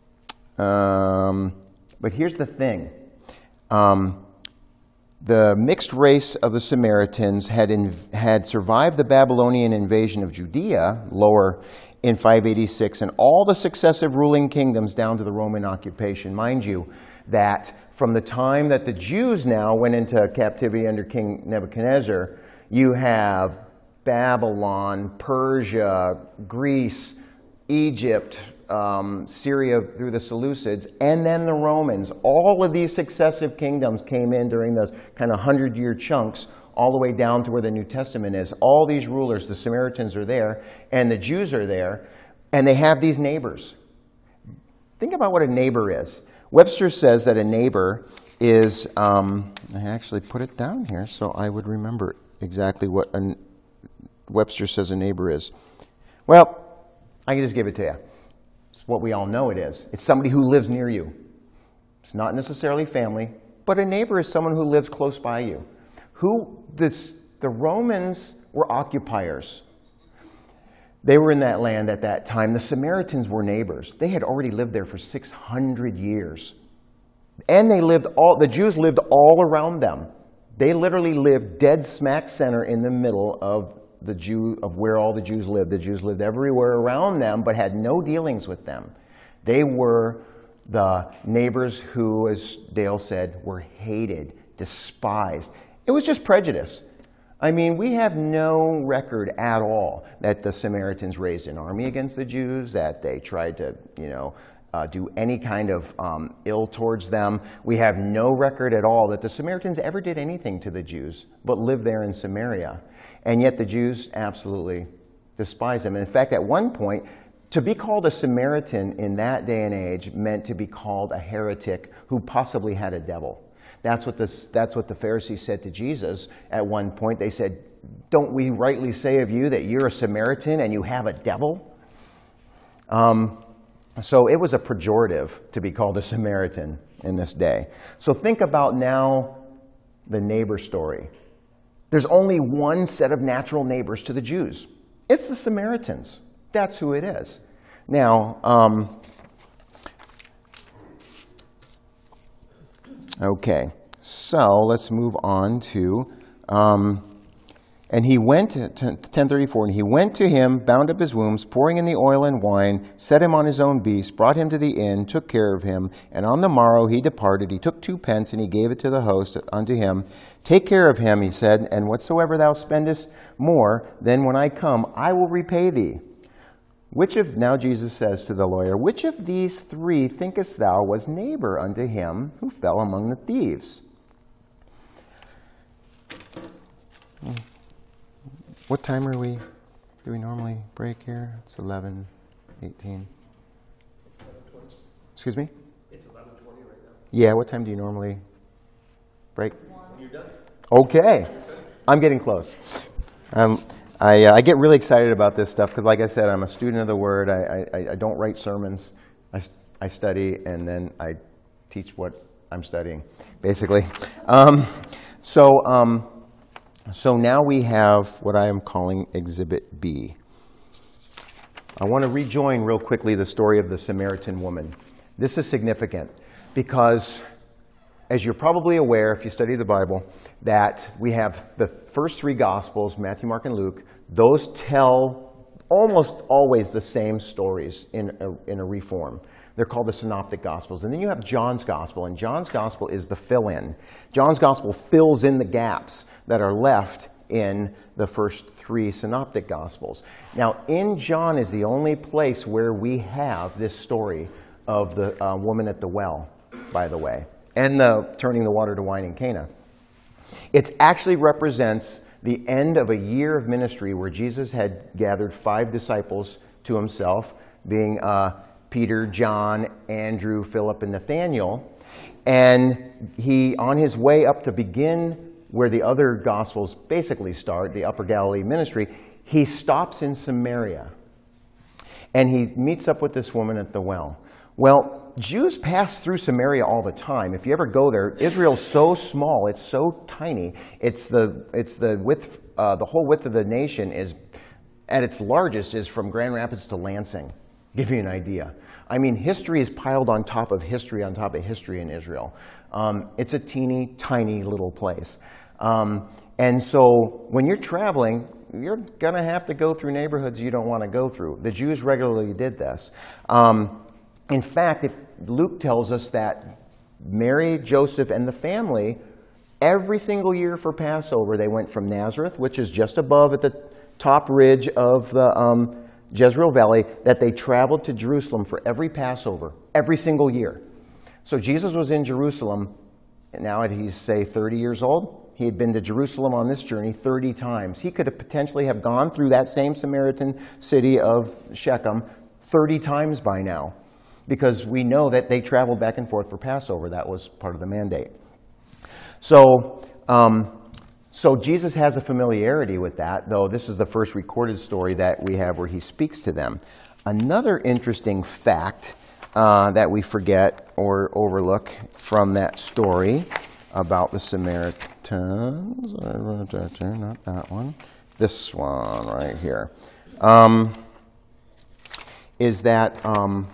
S1: Um, but here's the thing. Um, The mixed race of the Samaritans had, in, had survived the Babylonian invasion of Judea, lower in five eighty-six, and all the successive ruling kingdoms down to the Roman occupation. Mind you, that from the time that the Jews now went into captivity under King Nebuchadnezzar, you have Babylon, Persia, Greece, Egypt, Um, Syria through the Seleucids, and then the Romans. All of these successive kingdoms came in during those kind of hundred-year chunks, all the way down to where the New Testament is. All these rulers, the Samaritans are there, and the Jews are there, and they have these neighbors. Think about what a neighbor is. Webster says that a neighbor is, um, I actually put it down here so I would remember exactly what a, Webster says a neighbor is. Well, I can just give it to you. It's what we all know it is. It's somebody who lives near you. It's not necessarily family, but a neighbor is someone who lives close by you. Who this, the Romans were occupiers. They were in that land at that time. The Samaritans were neighbors. They had already lived there for six hundred years. And they lived all, the Jews lived all around them. They literally lived dead smack center in the middle of the Jew of where all the Jews lived. The Jews lived everywhere around them, but had no dealings with them. They were the neighbors who, as Dale said, were hated, despised. It was just prejudice. I mean, we have no record at all that the Samaritans raised an army against the Jews, that they tried to, you know, uh, do any kind of um, ill towards them. We have no record at all that the Samaritans ever did anything to the Jews, but lived there in Samaria. And yet the Jews absolutely despise them. And in fact, at one point, to be called a Samaritan in that day and age meant to be called a heretic who possibly had a devil. That's what, this, that's what the Pharisees said to Jesus at one point. They said, "Don't we rightly say of you that you're a Samaritan and you have a devil?" Um, so it was a pejorative to be called a Samaritan in this day. So think about now the neighbor story. There's only one set of natural neighbors to the Jews. It's the Samaritans. That's who it is. Now, um, okay, so let's move on to, um, and he went, to ten thirty-four, and he went to him, bound up his wounds, pouring in the oil and wine, set him on his own beast, brought him to the inn, took care of him, and on the morrow he departed. He took two pence, and he gave it to the host unto him. "Take care of him," he said, "and whatsoever thou spendest more, then when I come, I will repay thee." Which of, now Jesus says to the lawyer, "Which of these three thinkest thou was neighbor unto him who fell among the thieves?" What time are we, do we normally break here? It's eleven eighteen. Excuse me?
S2: It's eleven twenty right now.
S1: Yeah, what time do you normally break?
S2: When you're done.
S1: Okay. I'm getting close. Um, I, uh, I get really excited about this stuff because, like I said, I'm a student of the Word. I, I, I don't write sermons. I, I study, and then I teach what I'm studying, basically. Um, so, um, so now we have what I am calling Exhibit B. I want to rejoin real quickly the story of the Samaritan woman. This is significant because, as you're probably aware, if you study the Bible, that we have the first three Gospels, Matthew, Mark, and Luke. Those tell almost always the same stories in a, in a reform. They're called the Synoptic Gospels. And then you have John's Gospel, and John's Gospel is the fill-in. John's Gospel fills in the gaps that are left in the first three Synoptic Gospels. Now, in John is the only place where we have this story of the uh, woman at the well, by the way, and the turning the water to wine in Cana. It actually represents the end of a year of ministry where Jesus had gathered five disciples to himself, being uh, Peter, John, Andrew, Philip, and Nathaniel. And he, on his way up to begin where the other Gospels basically start, the Upper Galilee ministry, he stops in Samaria. And he meets up with this woman at the well. Well, Jews pass through Samaria all the time. If you ever go there, Israel's so small, it's so tiny. It's the it's the width, uh, the whole width of the nation is, at its largest, is from Grand Rapids to Lansing. Give you an idea. I mean, history is piled on top of history on top of history in Israel. Um, it's a teeny tiny little place, um, and so when you're traveling, you're gonna have to go through neighborhoods you don't want to go through. The Jews regularly did this. Um, In fact, if Luke tells us that Mary, Joseph, and the family, every single year for Passover, they went from Nazareth, which is just above at the top ridge of the um, Jezreel Valley, that they traveled to Jerusalem for every Passover, every single year. So Jesus was in Jerusalem, and now he's, say, thirty years old. He had been to Jerusalem on this journey thirty times. He could have potentially have gone through that same Samaritan city of Shechem thirty times by now, because we know that they traveled back and forth for Passover. That was part of the mandate. So, um, so Jesus has a familiarity with that, though this is the first recorded story that we have where he speaks to them. Another interesting fact uh, that we forget or overlook from that story about the Samaritans, I wrote that there, not that one, this one right here, um, is that um,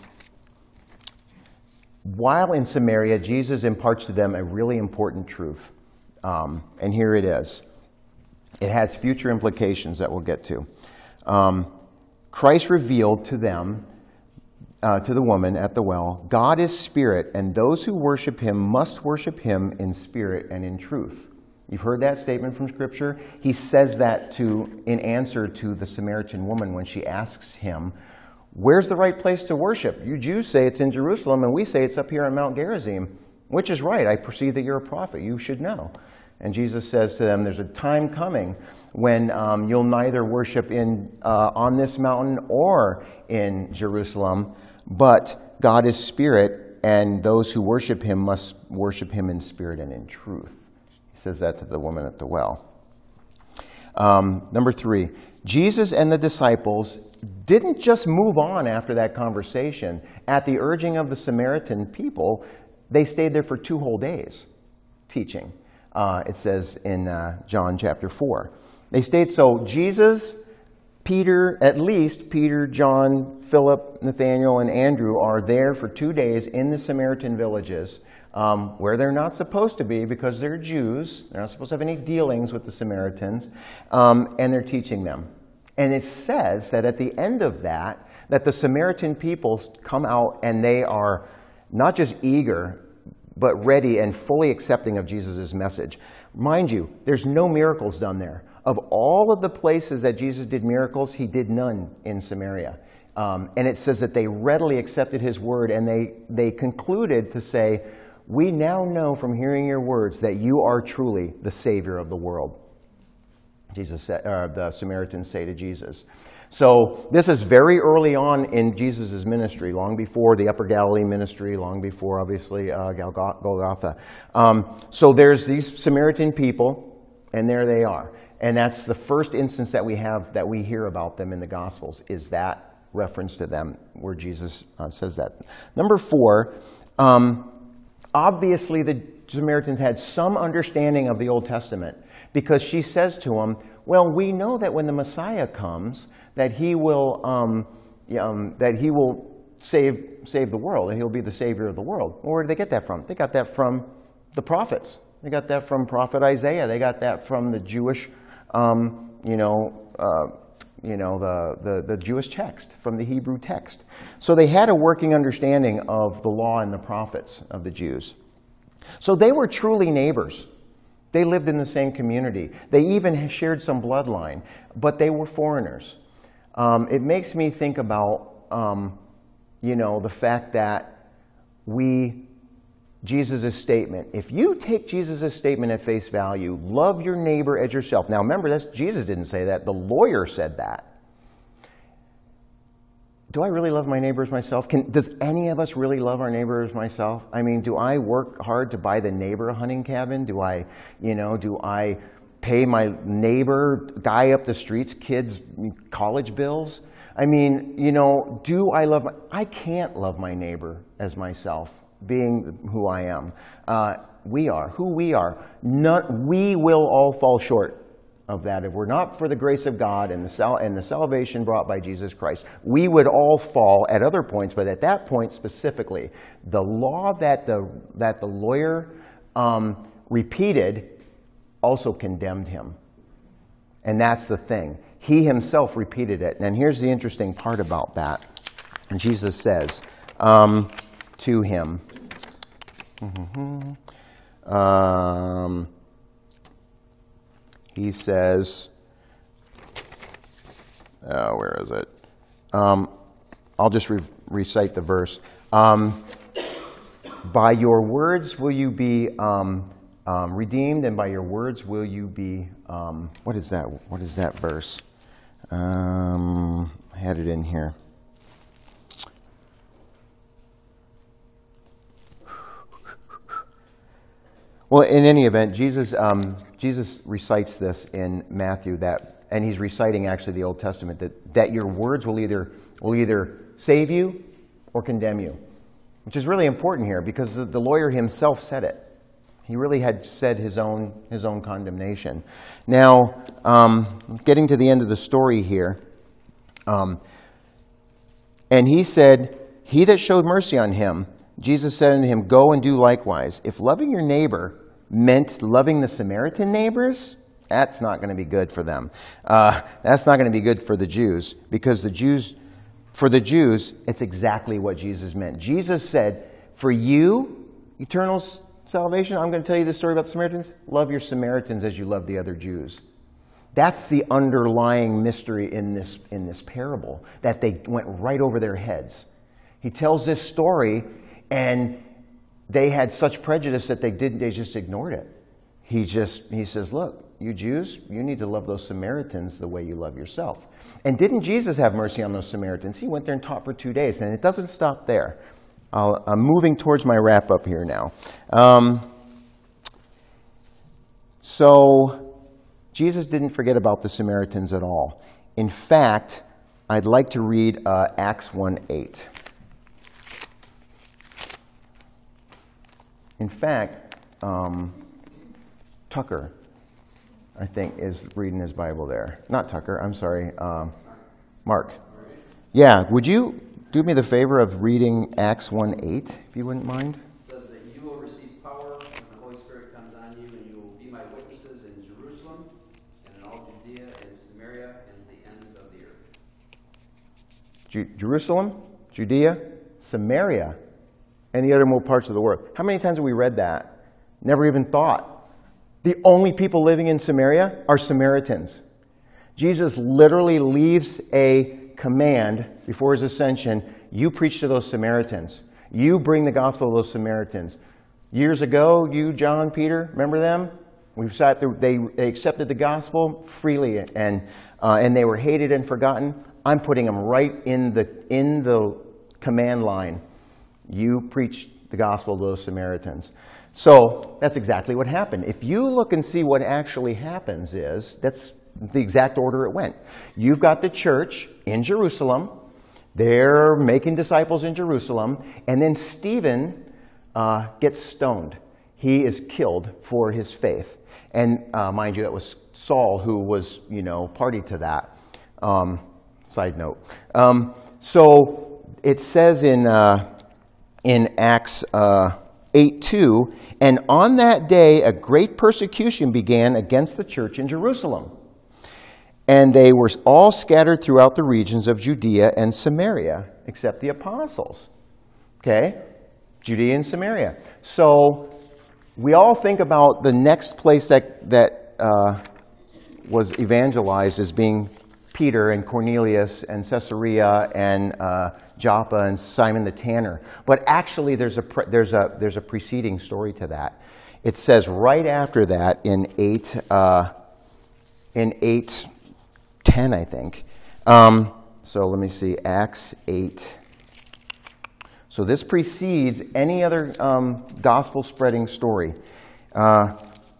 S1: while in Samaria, Jesus imparts to them a really important truth. Um, and here it is. It has future implications that we'll get to. Um, Christ revealed to them, uh, to the woman at the well, God is spirit, and those who worship him must worship him in spirit and in truth. You've heard that statement from Scripture. He says that to in answer to the Samaritan woman when she asks him, where's the right place to worship? You Jews say it's in Jerusalem, and we say it's up here on Mount Gerizim. Which is right? I perceive that you're a prophet. You should know. And Jesus says to them, there's a time coming when um, you'll neither worship in uh, on this mountain or in Jerusalem, but God is spirit, and those who worship him must worship him in spirit and in truth. He says that to the woman at the well. Um, number three, Jesus and the disciples didn't just move on after that conversation. At the urging of the Samaritan people, they stayed there for two whole days teaching. Uh, it says in uh, John chapter four. They stayed, so Jesus, Peter, at least Peter, John, Philip, Nathaniel, and Andrew are there for two days in the Samaritan villages um, where they're not supposed to be because they're Jews. They're not supposed to have any dealings with the Samaritans, um, and they're teaching them. And it says that at the end of that, that the Samaritan people come out and they are not just eager, but ready and fully accepting of Jesus' message. Mind you, there's no miracles done there. Of all of the places that Jesus did miracles, he did none in Samaria. Um, and it says that they readily accepted his word, and they, they concluded to say, we now know from hearing your words that you are truly the Savior of the world. Jesus said, uh, the Samaritans say to Jesus. So this is very early on in Jesus' ministry, long before the Upper Galilee ministry, long before, obviously, uh, Golgotha. Um, so there's these Samaritan people, and there they are. And that's the first instance that we have, that we hear about them in the Gospels, is that reference to them where Jesus uh, says that. Number four, um, obviously the Samaritans had some understanding of the Old Testament, because she says to them, well, we know that when the Messiah comes, that he will um, um, that he will save save the world, and he'll be the Savior of the world. Well, where did they get that from? They got that from the prophets. They got that from Prophet Isaiah. They got that from the Jewish, um, you know, uh, you know, the, the the Jewish text, from the Hebrew text. So they had a working understanding of the law and the prophets of the Jews. So they were truly neighbors. They lived in the same community. They even shared some bloodline, but they were foreigners. Um, it makes me think about, um, you know, the fact that we, Jesus' statement, if you take Jesus' statement at face value, love your neighbor as yourself. Now remember, that's, Jesus didn't say that. The lawyer said that. Do I really love my neighbor as myself? Can, does any of us really love our neighbor as myself? I mean, do I work hard to buy the neighbor a hunting cabin? Do I, you know, do I pay my neighbor, guy up the street's kids' college bills? I mean, you know, do I love my, I can't love my neighbor as myself, being who I am. Uh, we are, who we are. Not, we will all fall short of that. If we're not for the grace of God and the, sal- and the salvation brought by Jesus Christ, we would all fall at other points, but at that point specifically, the law that the, that the lawyer um, repeated also condemned him. And that's the thing. He himself repeated it. And here's the interesting part about that. And Jesus says um, to him, um, he says, oh, where is it? Um, I'll just re- recite the verse. Um, by your words will you be um, um, redeemed, and by your words will you be, um, what is that? What is that verse? Um, I had it in here. Well, in any event, Jesus um, Jesus recites this in Matthew, that, and he's reciting actually the Old Testament, that, that your words will either will either save you or condemn you, which is really important here because the, the lawyer himself said it. He really had said his own his own condemnation. Now, um, getting to the end of the story here, um, and he said, "He that showed mercy on him," Jesus said unto him, "Go and do likewise." If loving your neighbor meant loving the Samaritan neighbors, that's not going to be good for them. Uh, that's not going to be good for the Jews, because the Jews, for the Jews, it's exactly what Jesus meant. Jesus said, for you, eternal salvation? I'm going to tell you the story about the Samaritans. Love your Samaritans as you love the other Jews. That's the underlying mystery in this, in this parable, that they went right over their heads. He tells this story, and they had such prejudice that they didn't, they just ignored it. He just, he says, look, you Jews, you need to love those Samaritans the way you love yourself. And didn't Jesus have mercy on those Samaritans? He went there and taught for two days, and it doesn't stop there. I'll, I'm moving towards my wrap-up here now. Um, so, Jesus didn't forget about the Samaritans at all. In fact, I'd like to read uh, Acts one eight. In fact, um, Tucker, I think, is reading his Bible there. Not Tucker, I'm sorry, um, Mark. Yeah, would you do me the favor of reading Acts one eight, if you wouldn't mind?
S3: It says that you will receive power when the Holy Spirit comes on you, and you will be my witnesses in Jerusalem, and in all Judea and Samaria, and the ends of the earth.
S1: Ju- Jerusalem, Judea, Samaria, and the other more parts of the world. How many times have we read that? Never even thought. The only people living in Samaria are Samaritans. Jesus literally leaves a command before his ascension. You preach to those Samaritans. You bring the gospel to those Samaritans. Years ago, you, John, Peter, remember them? We sat there, they, they accepted the gospel freely, and uh, and they were hated and forgotten. I'm putting them right in the in the command line. You preach the gospel to those Samaritans. So that's exactly what happened. If you look and see what actually happens is, that's the exact order it went. You've got the church in Jerusalem. They're making disciples in Jerusalem. And then Stephen uh, gets stoned. He is killed for his faith. And uh, mind you, that was Saul who was, you know, party to that. Um, side note. Um, so it says in... Uh, in Acts uh, eight two, and on that day a great persecution began against the church in Jerusalem. And they were all scattered throughout the regions of Judea and Samaria, except the apostles. Okay? Judea and Samaria. So we all think about the next place that, that uh, was evangelized as being Peter and Cornelius and Caesarea and uh, Joppa and Simon the Tanner. But actually there's a, pre- there's, a, there's a preceding story to that. It says right after that in eight, uh, in eight ten, I think. Um, so let me see, Acts eight. So this precedes any other um, gospel spreading story. Uh,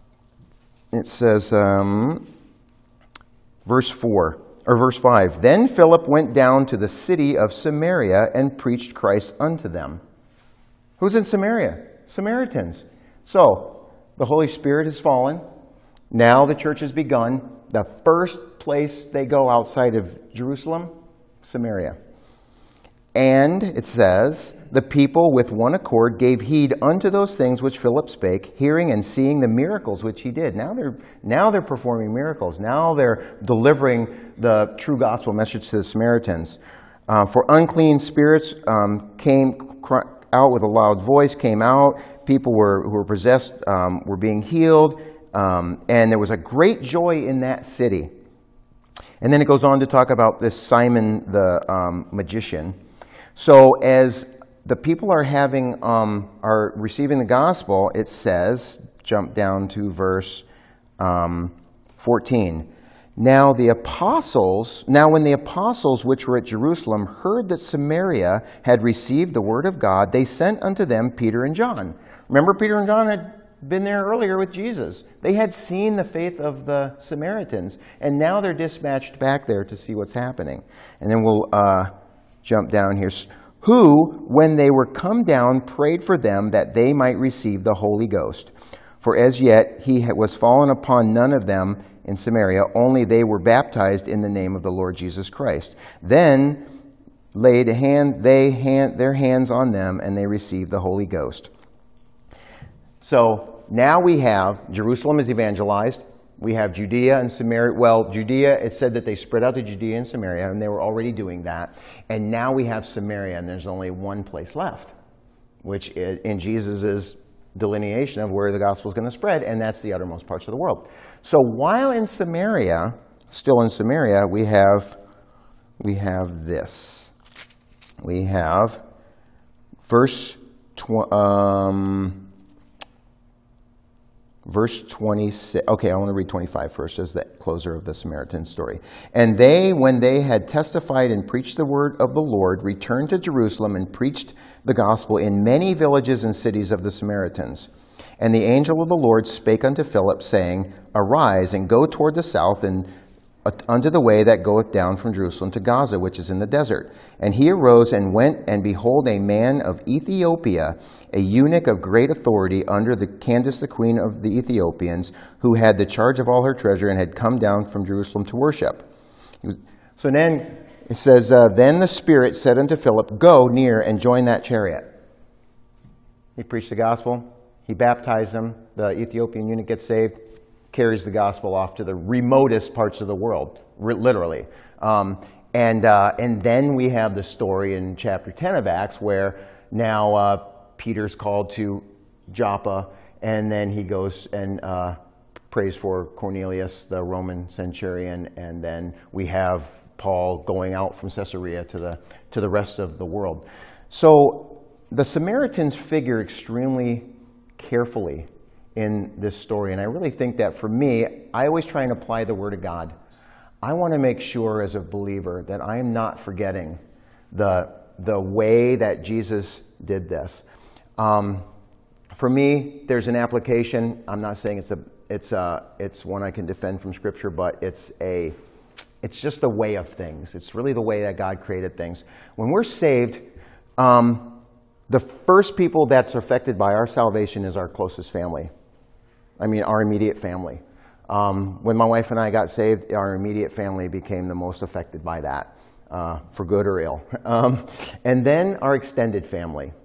S1: it says, um, verse four. Or verse five, then Philip went down to the city of Samaria and preached Christ unto them. Who's in Samaria? Samaritans. So, the Holy Spirit has fallen. Now the church has begun. The first place they go outside of Jerusalem, Samaria. And, it says, the people with one accord gave heed unto those things which Philip spake, hearing and seeing the miracles which he did. Now they're, now they're performing miracles. Now they're delivering the true gospel message to the Samaritans. Uh, for unclean spirits um, came cr- out with a loud voice, came out. People were, who were possessed um, were being healed. Um, and there was a great joy in that city. And then it goes on to talk about this Simon the um, magician. So as the people are having, um, are receiving the gospel, it says, jump down to verse um, fourteen. Now the apostles, now when the apostles which were at Jerusalem heard that Samaria had received the word of God, they sent unto them Peter and John. Remember, Peter and John had been there earlier with Jesus. They had seen the faith of the Samaritans, and now they're dispatched back there to see what's happening. And then we'll uh, jump down here. Who, when they were come down, prayed for them that they might receive the Holy Ghost. For as yet he was fallen upon none of them in Samaria, only they were baptized in the name of the Lord Jesus Christ. Then laid hand, they hand, their hands on them, and they received the Holy Ghost. So now we have, Jerusalem is evangelized. We have Judea and Samaria. Well, Judea, it said that they spread out to Judea and Samaria, and they were already doing that. And now we have Samaria, and there's only one place left, which is, in Jesus' delineation of where the gospel is going to spread, and that's the uttermost parts of the world. So while in Samaria, still in Samaria, we have we have this. We have verse tw- um, verse twenty-six. Okay, I want to read twenty-five first as the closer of the Samaritan story. And they, when they had testified and preached the word of the Lord, returned to Jerusalem and preached the gospel in many villages and cities of the Samaritans. And the angel of the Lord spake unto Philip, saying, Arise, and go toward the south, and unto the way that goeth down from Jerusalem to Gaza, which is in the desert. And he arose and went, and behold, a man of Ethiopia, a eunuch of great authority under the Candace, the queen of the Ethiopians, who had the charge of all her treasure, and had come down from Jerusalem to worship. So then it says, uh, Then the Spirit said unto Philip, Go near and join that chariot. He preached the gospel. He baptized them. The Ethiopian eunuch gets saved, carries the gospel off to the remotest parts of the world, literally. Um, and uh, and then we have the story in chapter ten of Acts where now uh, Peter's called to Joppa, and then he goes and uh, prays for Cornelius, the Roman centurion, and then we have Paul going out from Caesarea to the to the rest of the world. So the Samaritans figure extremely carefully in this story, and I really think that for me, I always try and apply the Word of God. I want to make sure as a believer that I am not forgetting the the way that Jesus did this. Um, for me, there's an application. I'm not saying it's a it's a it's one I can defend from Scripture, but it's a it's just the way of things. It's really the way that God created things. When we're saved, um, the first people that's affected by our salvation is our closest family. I mean, our immediate family. Um, when my wife and I got saved, our immediate family became the most affected by that, uh, for good or ill. Um, and then our extended family,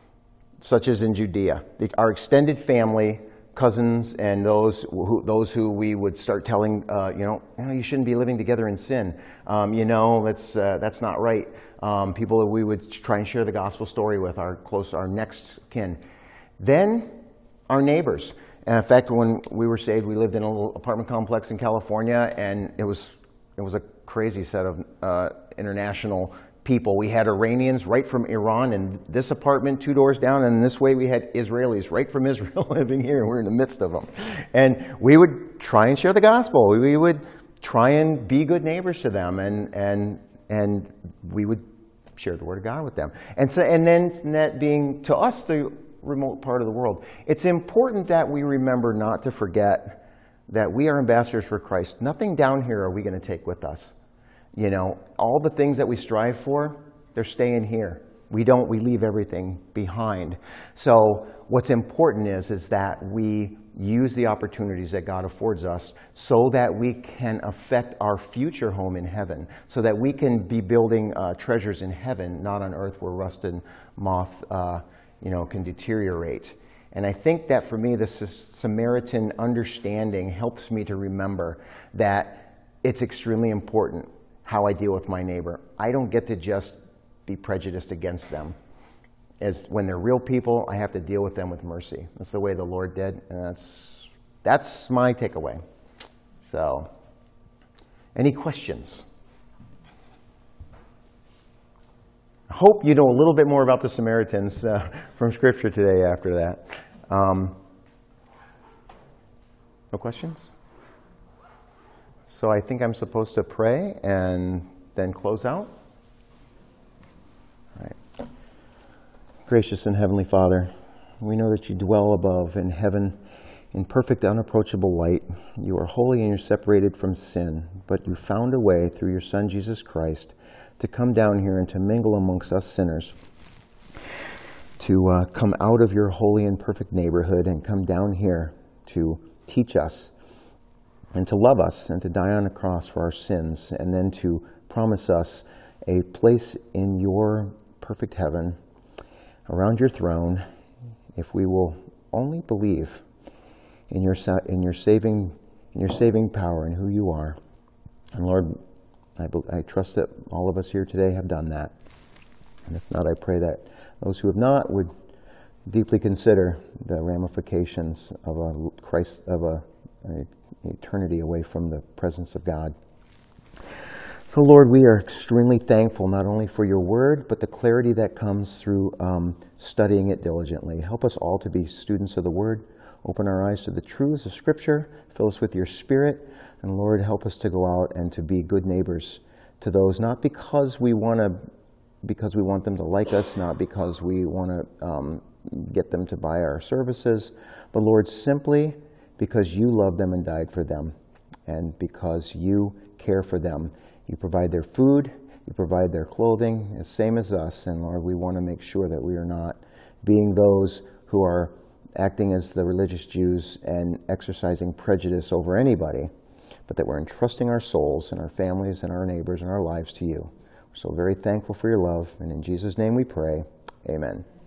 S1: such as in Judea. The, our extended family, cousins, and those who, those who we would start telling, uh, you know, oh, you shouldn't be living together in sin. Um, you know, that's, uh, that's not right. Um, people that we would try and share the gospel story with, our close, our next kin. Then our neighbors. And in fact, when we were saved, we lived in a little apartment complex in California, and it was it was a crazy set of uh, international people. We had Iranians right from Iran in this apartment two doors down, and this way we had Israelis right from Israel living here, and we're in the midst of them. And we would try and share the gospel. We would try and be good neighbors to them, and and and we would share the word of God with them. And so, and then that being to us the remote part of the world. It's important that we remember not to forget that we are ambassadors for Christ. Nothing down here are we going to take with us. You know, all the things that we strive for, they're staying here. We don't, we leave everything behind. So what's important is, is that we use the opportunities that God affords us so that we can affect our future home in heaven, so that we can be building uh, treasures in heaven, not on earth where rust and moth uh, you know, can deteriorate. And I think that for me, the Samaritan understanding helps me to remember that it's extremely important how I deal with my neighbor. I don't get to just be prejudiced against them. As when they're real people, I have to deal with them with mercy. That's the way the Lord did, and that's that's my takeaway. So, any questions? I hope you know a little bit more about the Samaritans uh, from Scripture today after that. Um, no questions? So I think I'm supposed to pray and then close out. All right. Gracious and Heavenly Father, we know that you dwell above in heaven in perfect, unapproachable light. You are holy and you're separated from sin, but you found a way through your Son, Jesus Christ, to come down here and to mingle amongst us sinners, to uh, come out of your holy and perfect neighborhood and come down here to teach us and to love us and to die on a cross for our sins, and then to promise us a place in your perfect heaven around your throne if we will only believe in your in your saving in your saving power and who you are. And Lord, I, I trust that all of us here today have done that. And if not, I pray that those who have not would deeply consider the ramifications of a Christ of a, a eternity away from the presence of God. So, Lord, we are extremely thankful not only for your word, but the clarity that comes through um, studying it diligently. Help us all to be students of the word. Open our eyes to the truths of Scripture. Fill us with your Spirit. And, Lord, help us to go out and to be good neighbors to those, not because we want to, because we want them to like us, not because we want to um, get them to buy our services, but, Lord, simply because you love them and died for them, and because you care for them. You provide their food, you provide their clothing, the same as us. And Lord, we want to make sure that we are not being those who are acting as the religious Jews and exercising prejudice over anybody, but that we're entrusting our souls and our families and our neighbors and our lives to you. We're so very thankful for your love. And in Jesus' name we pray, amen.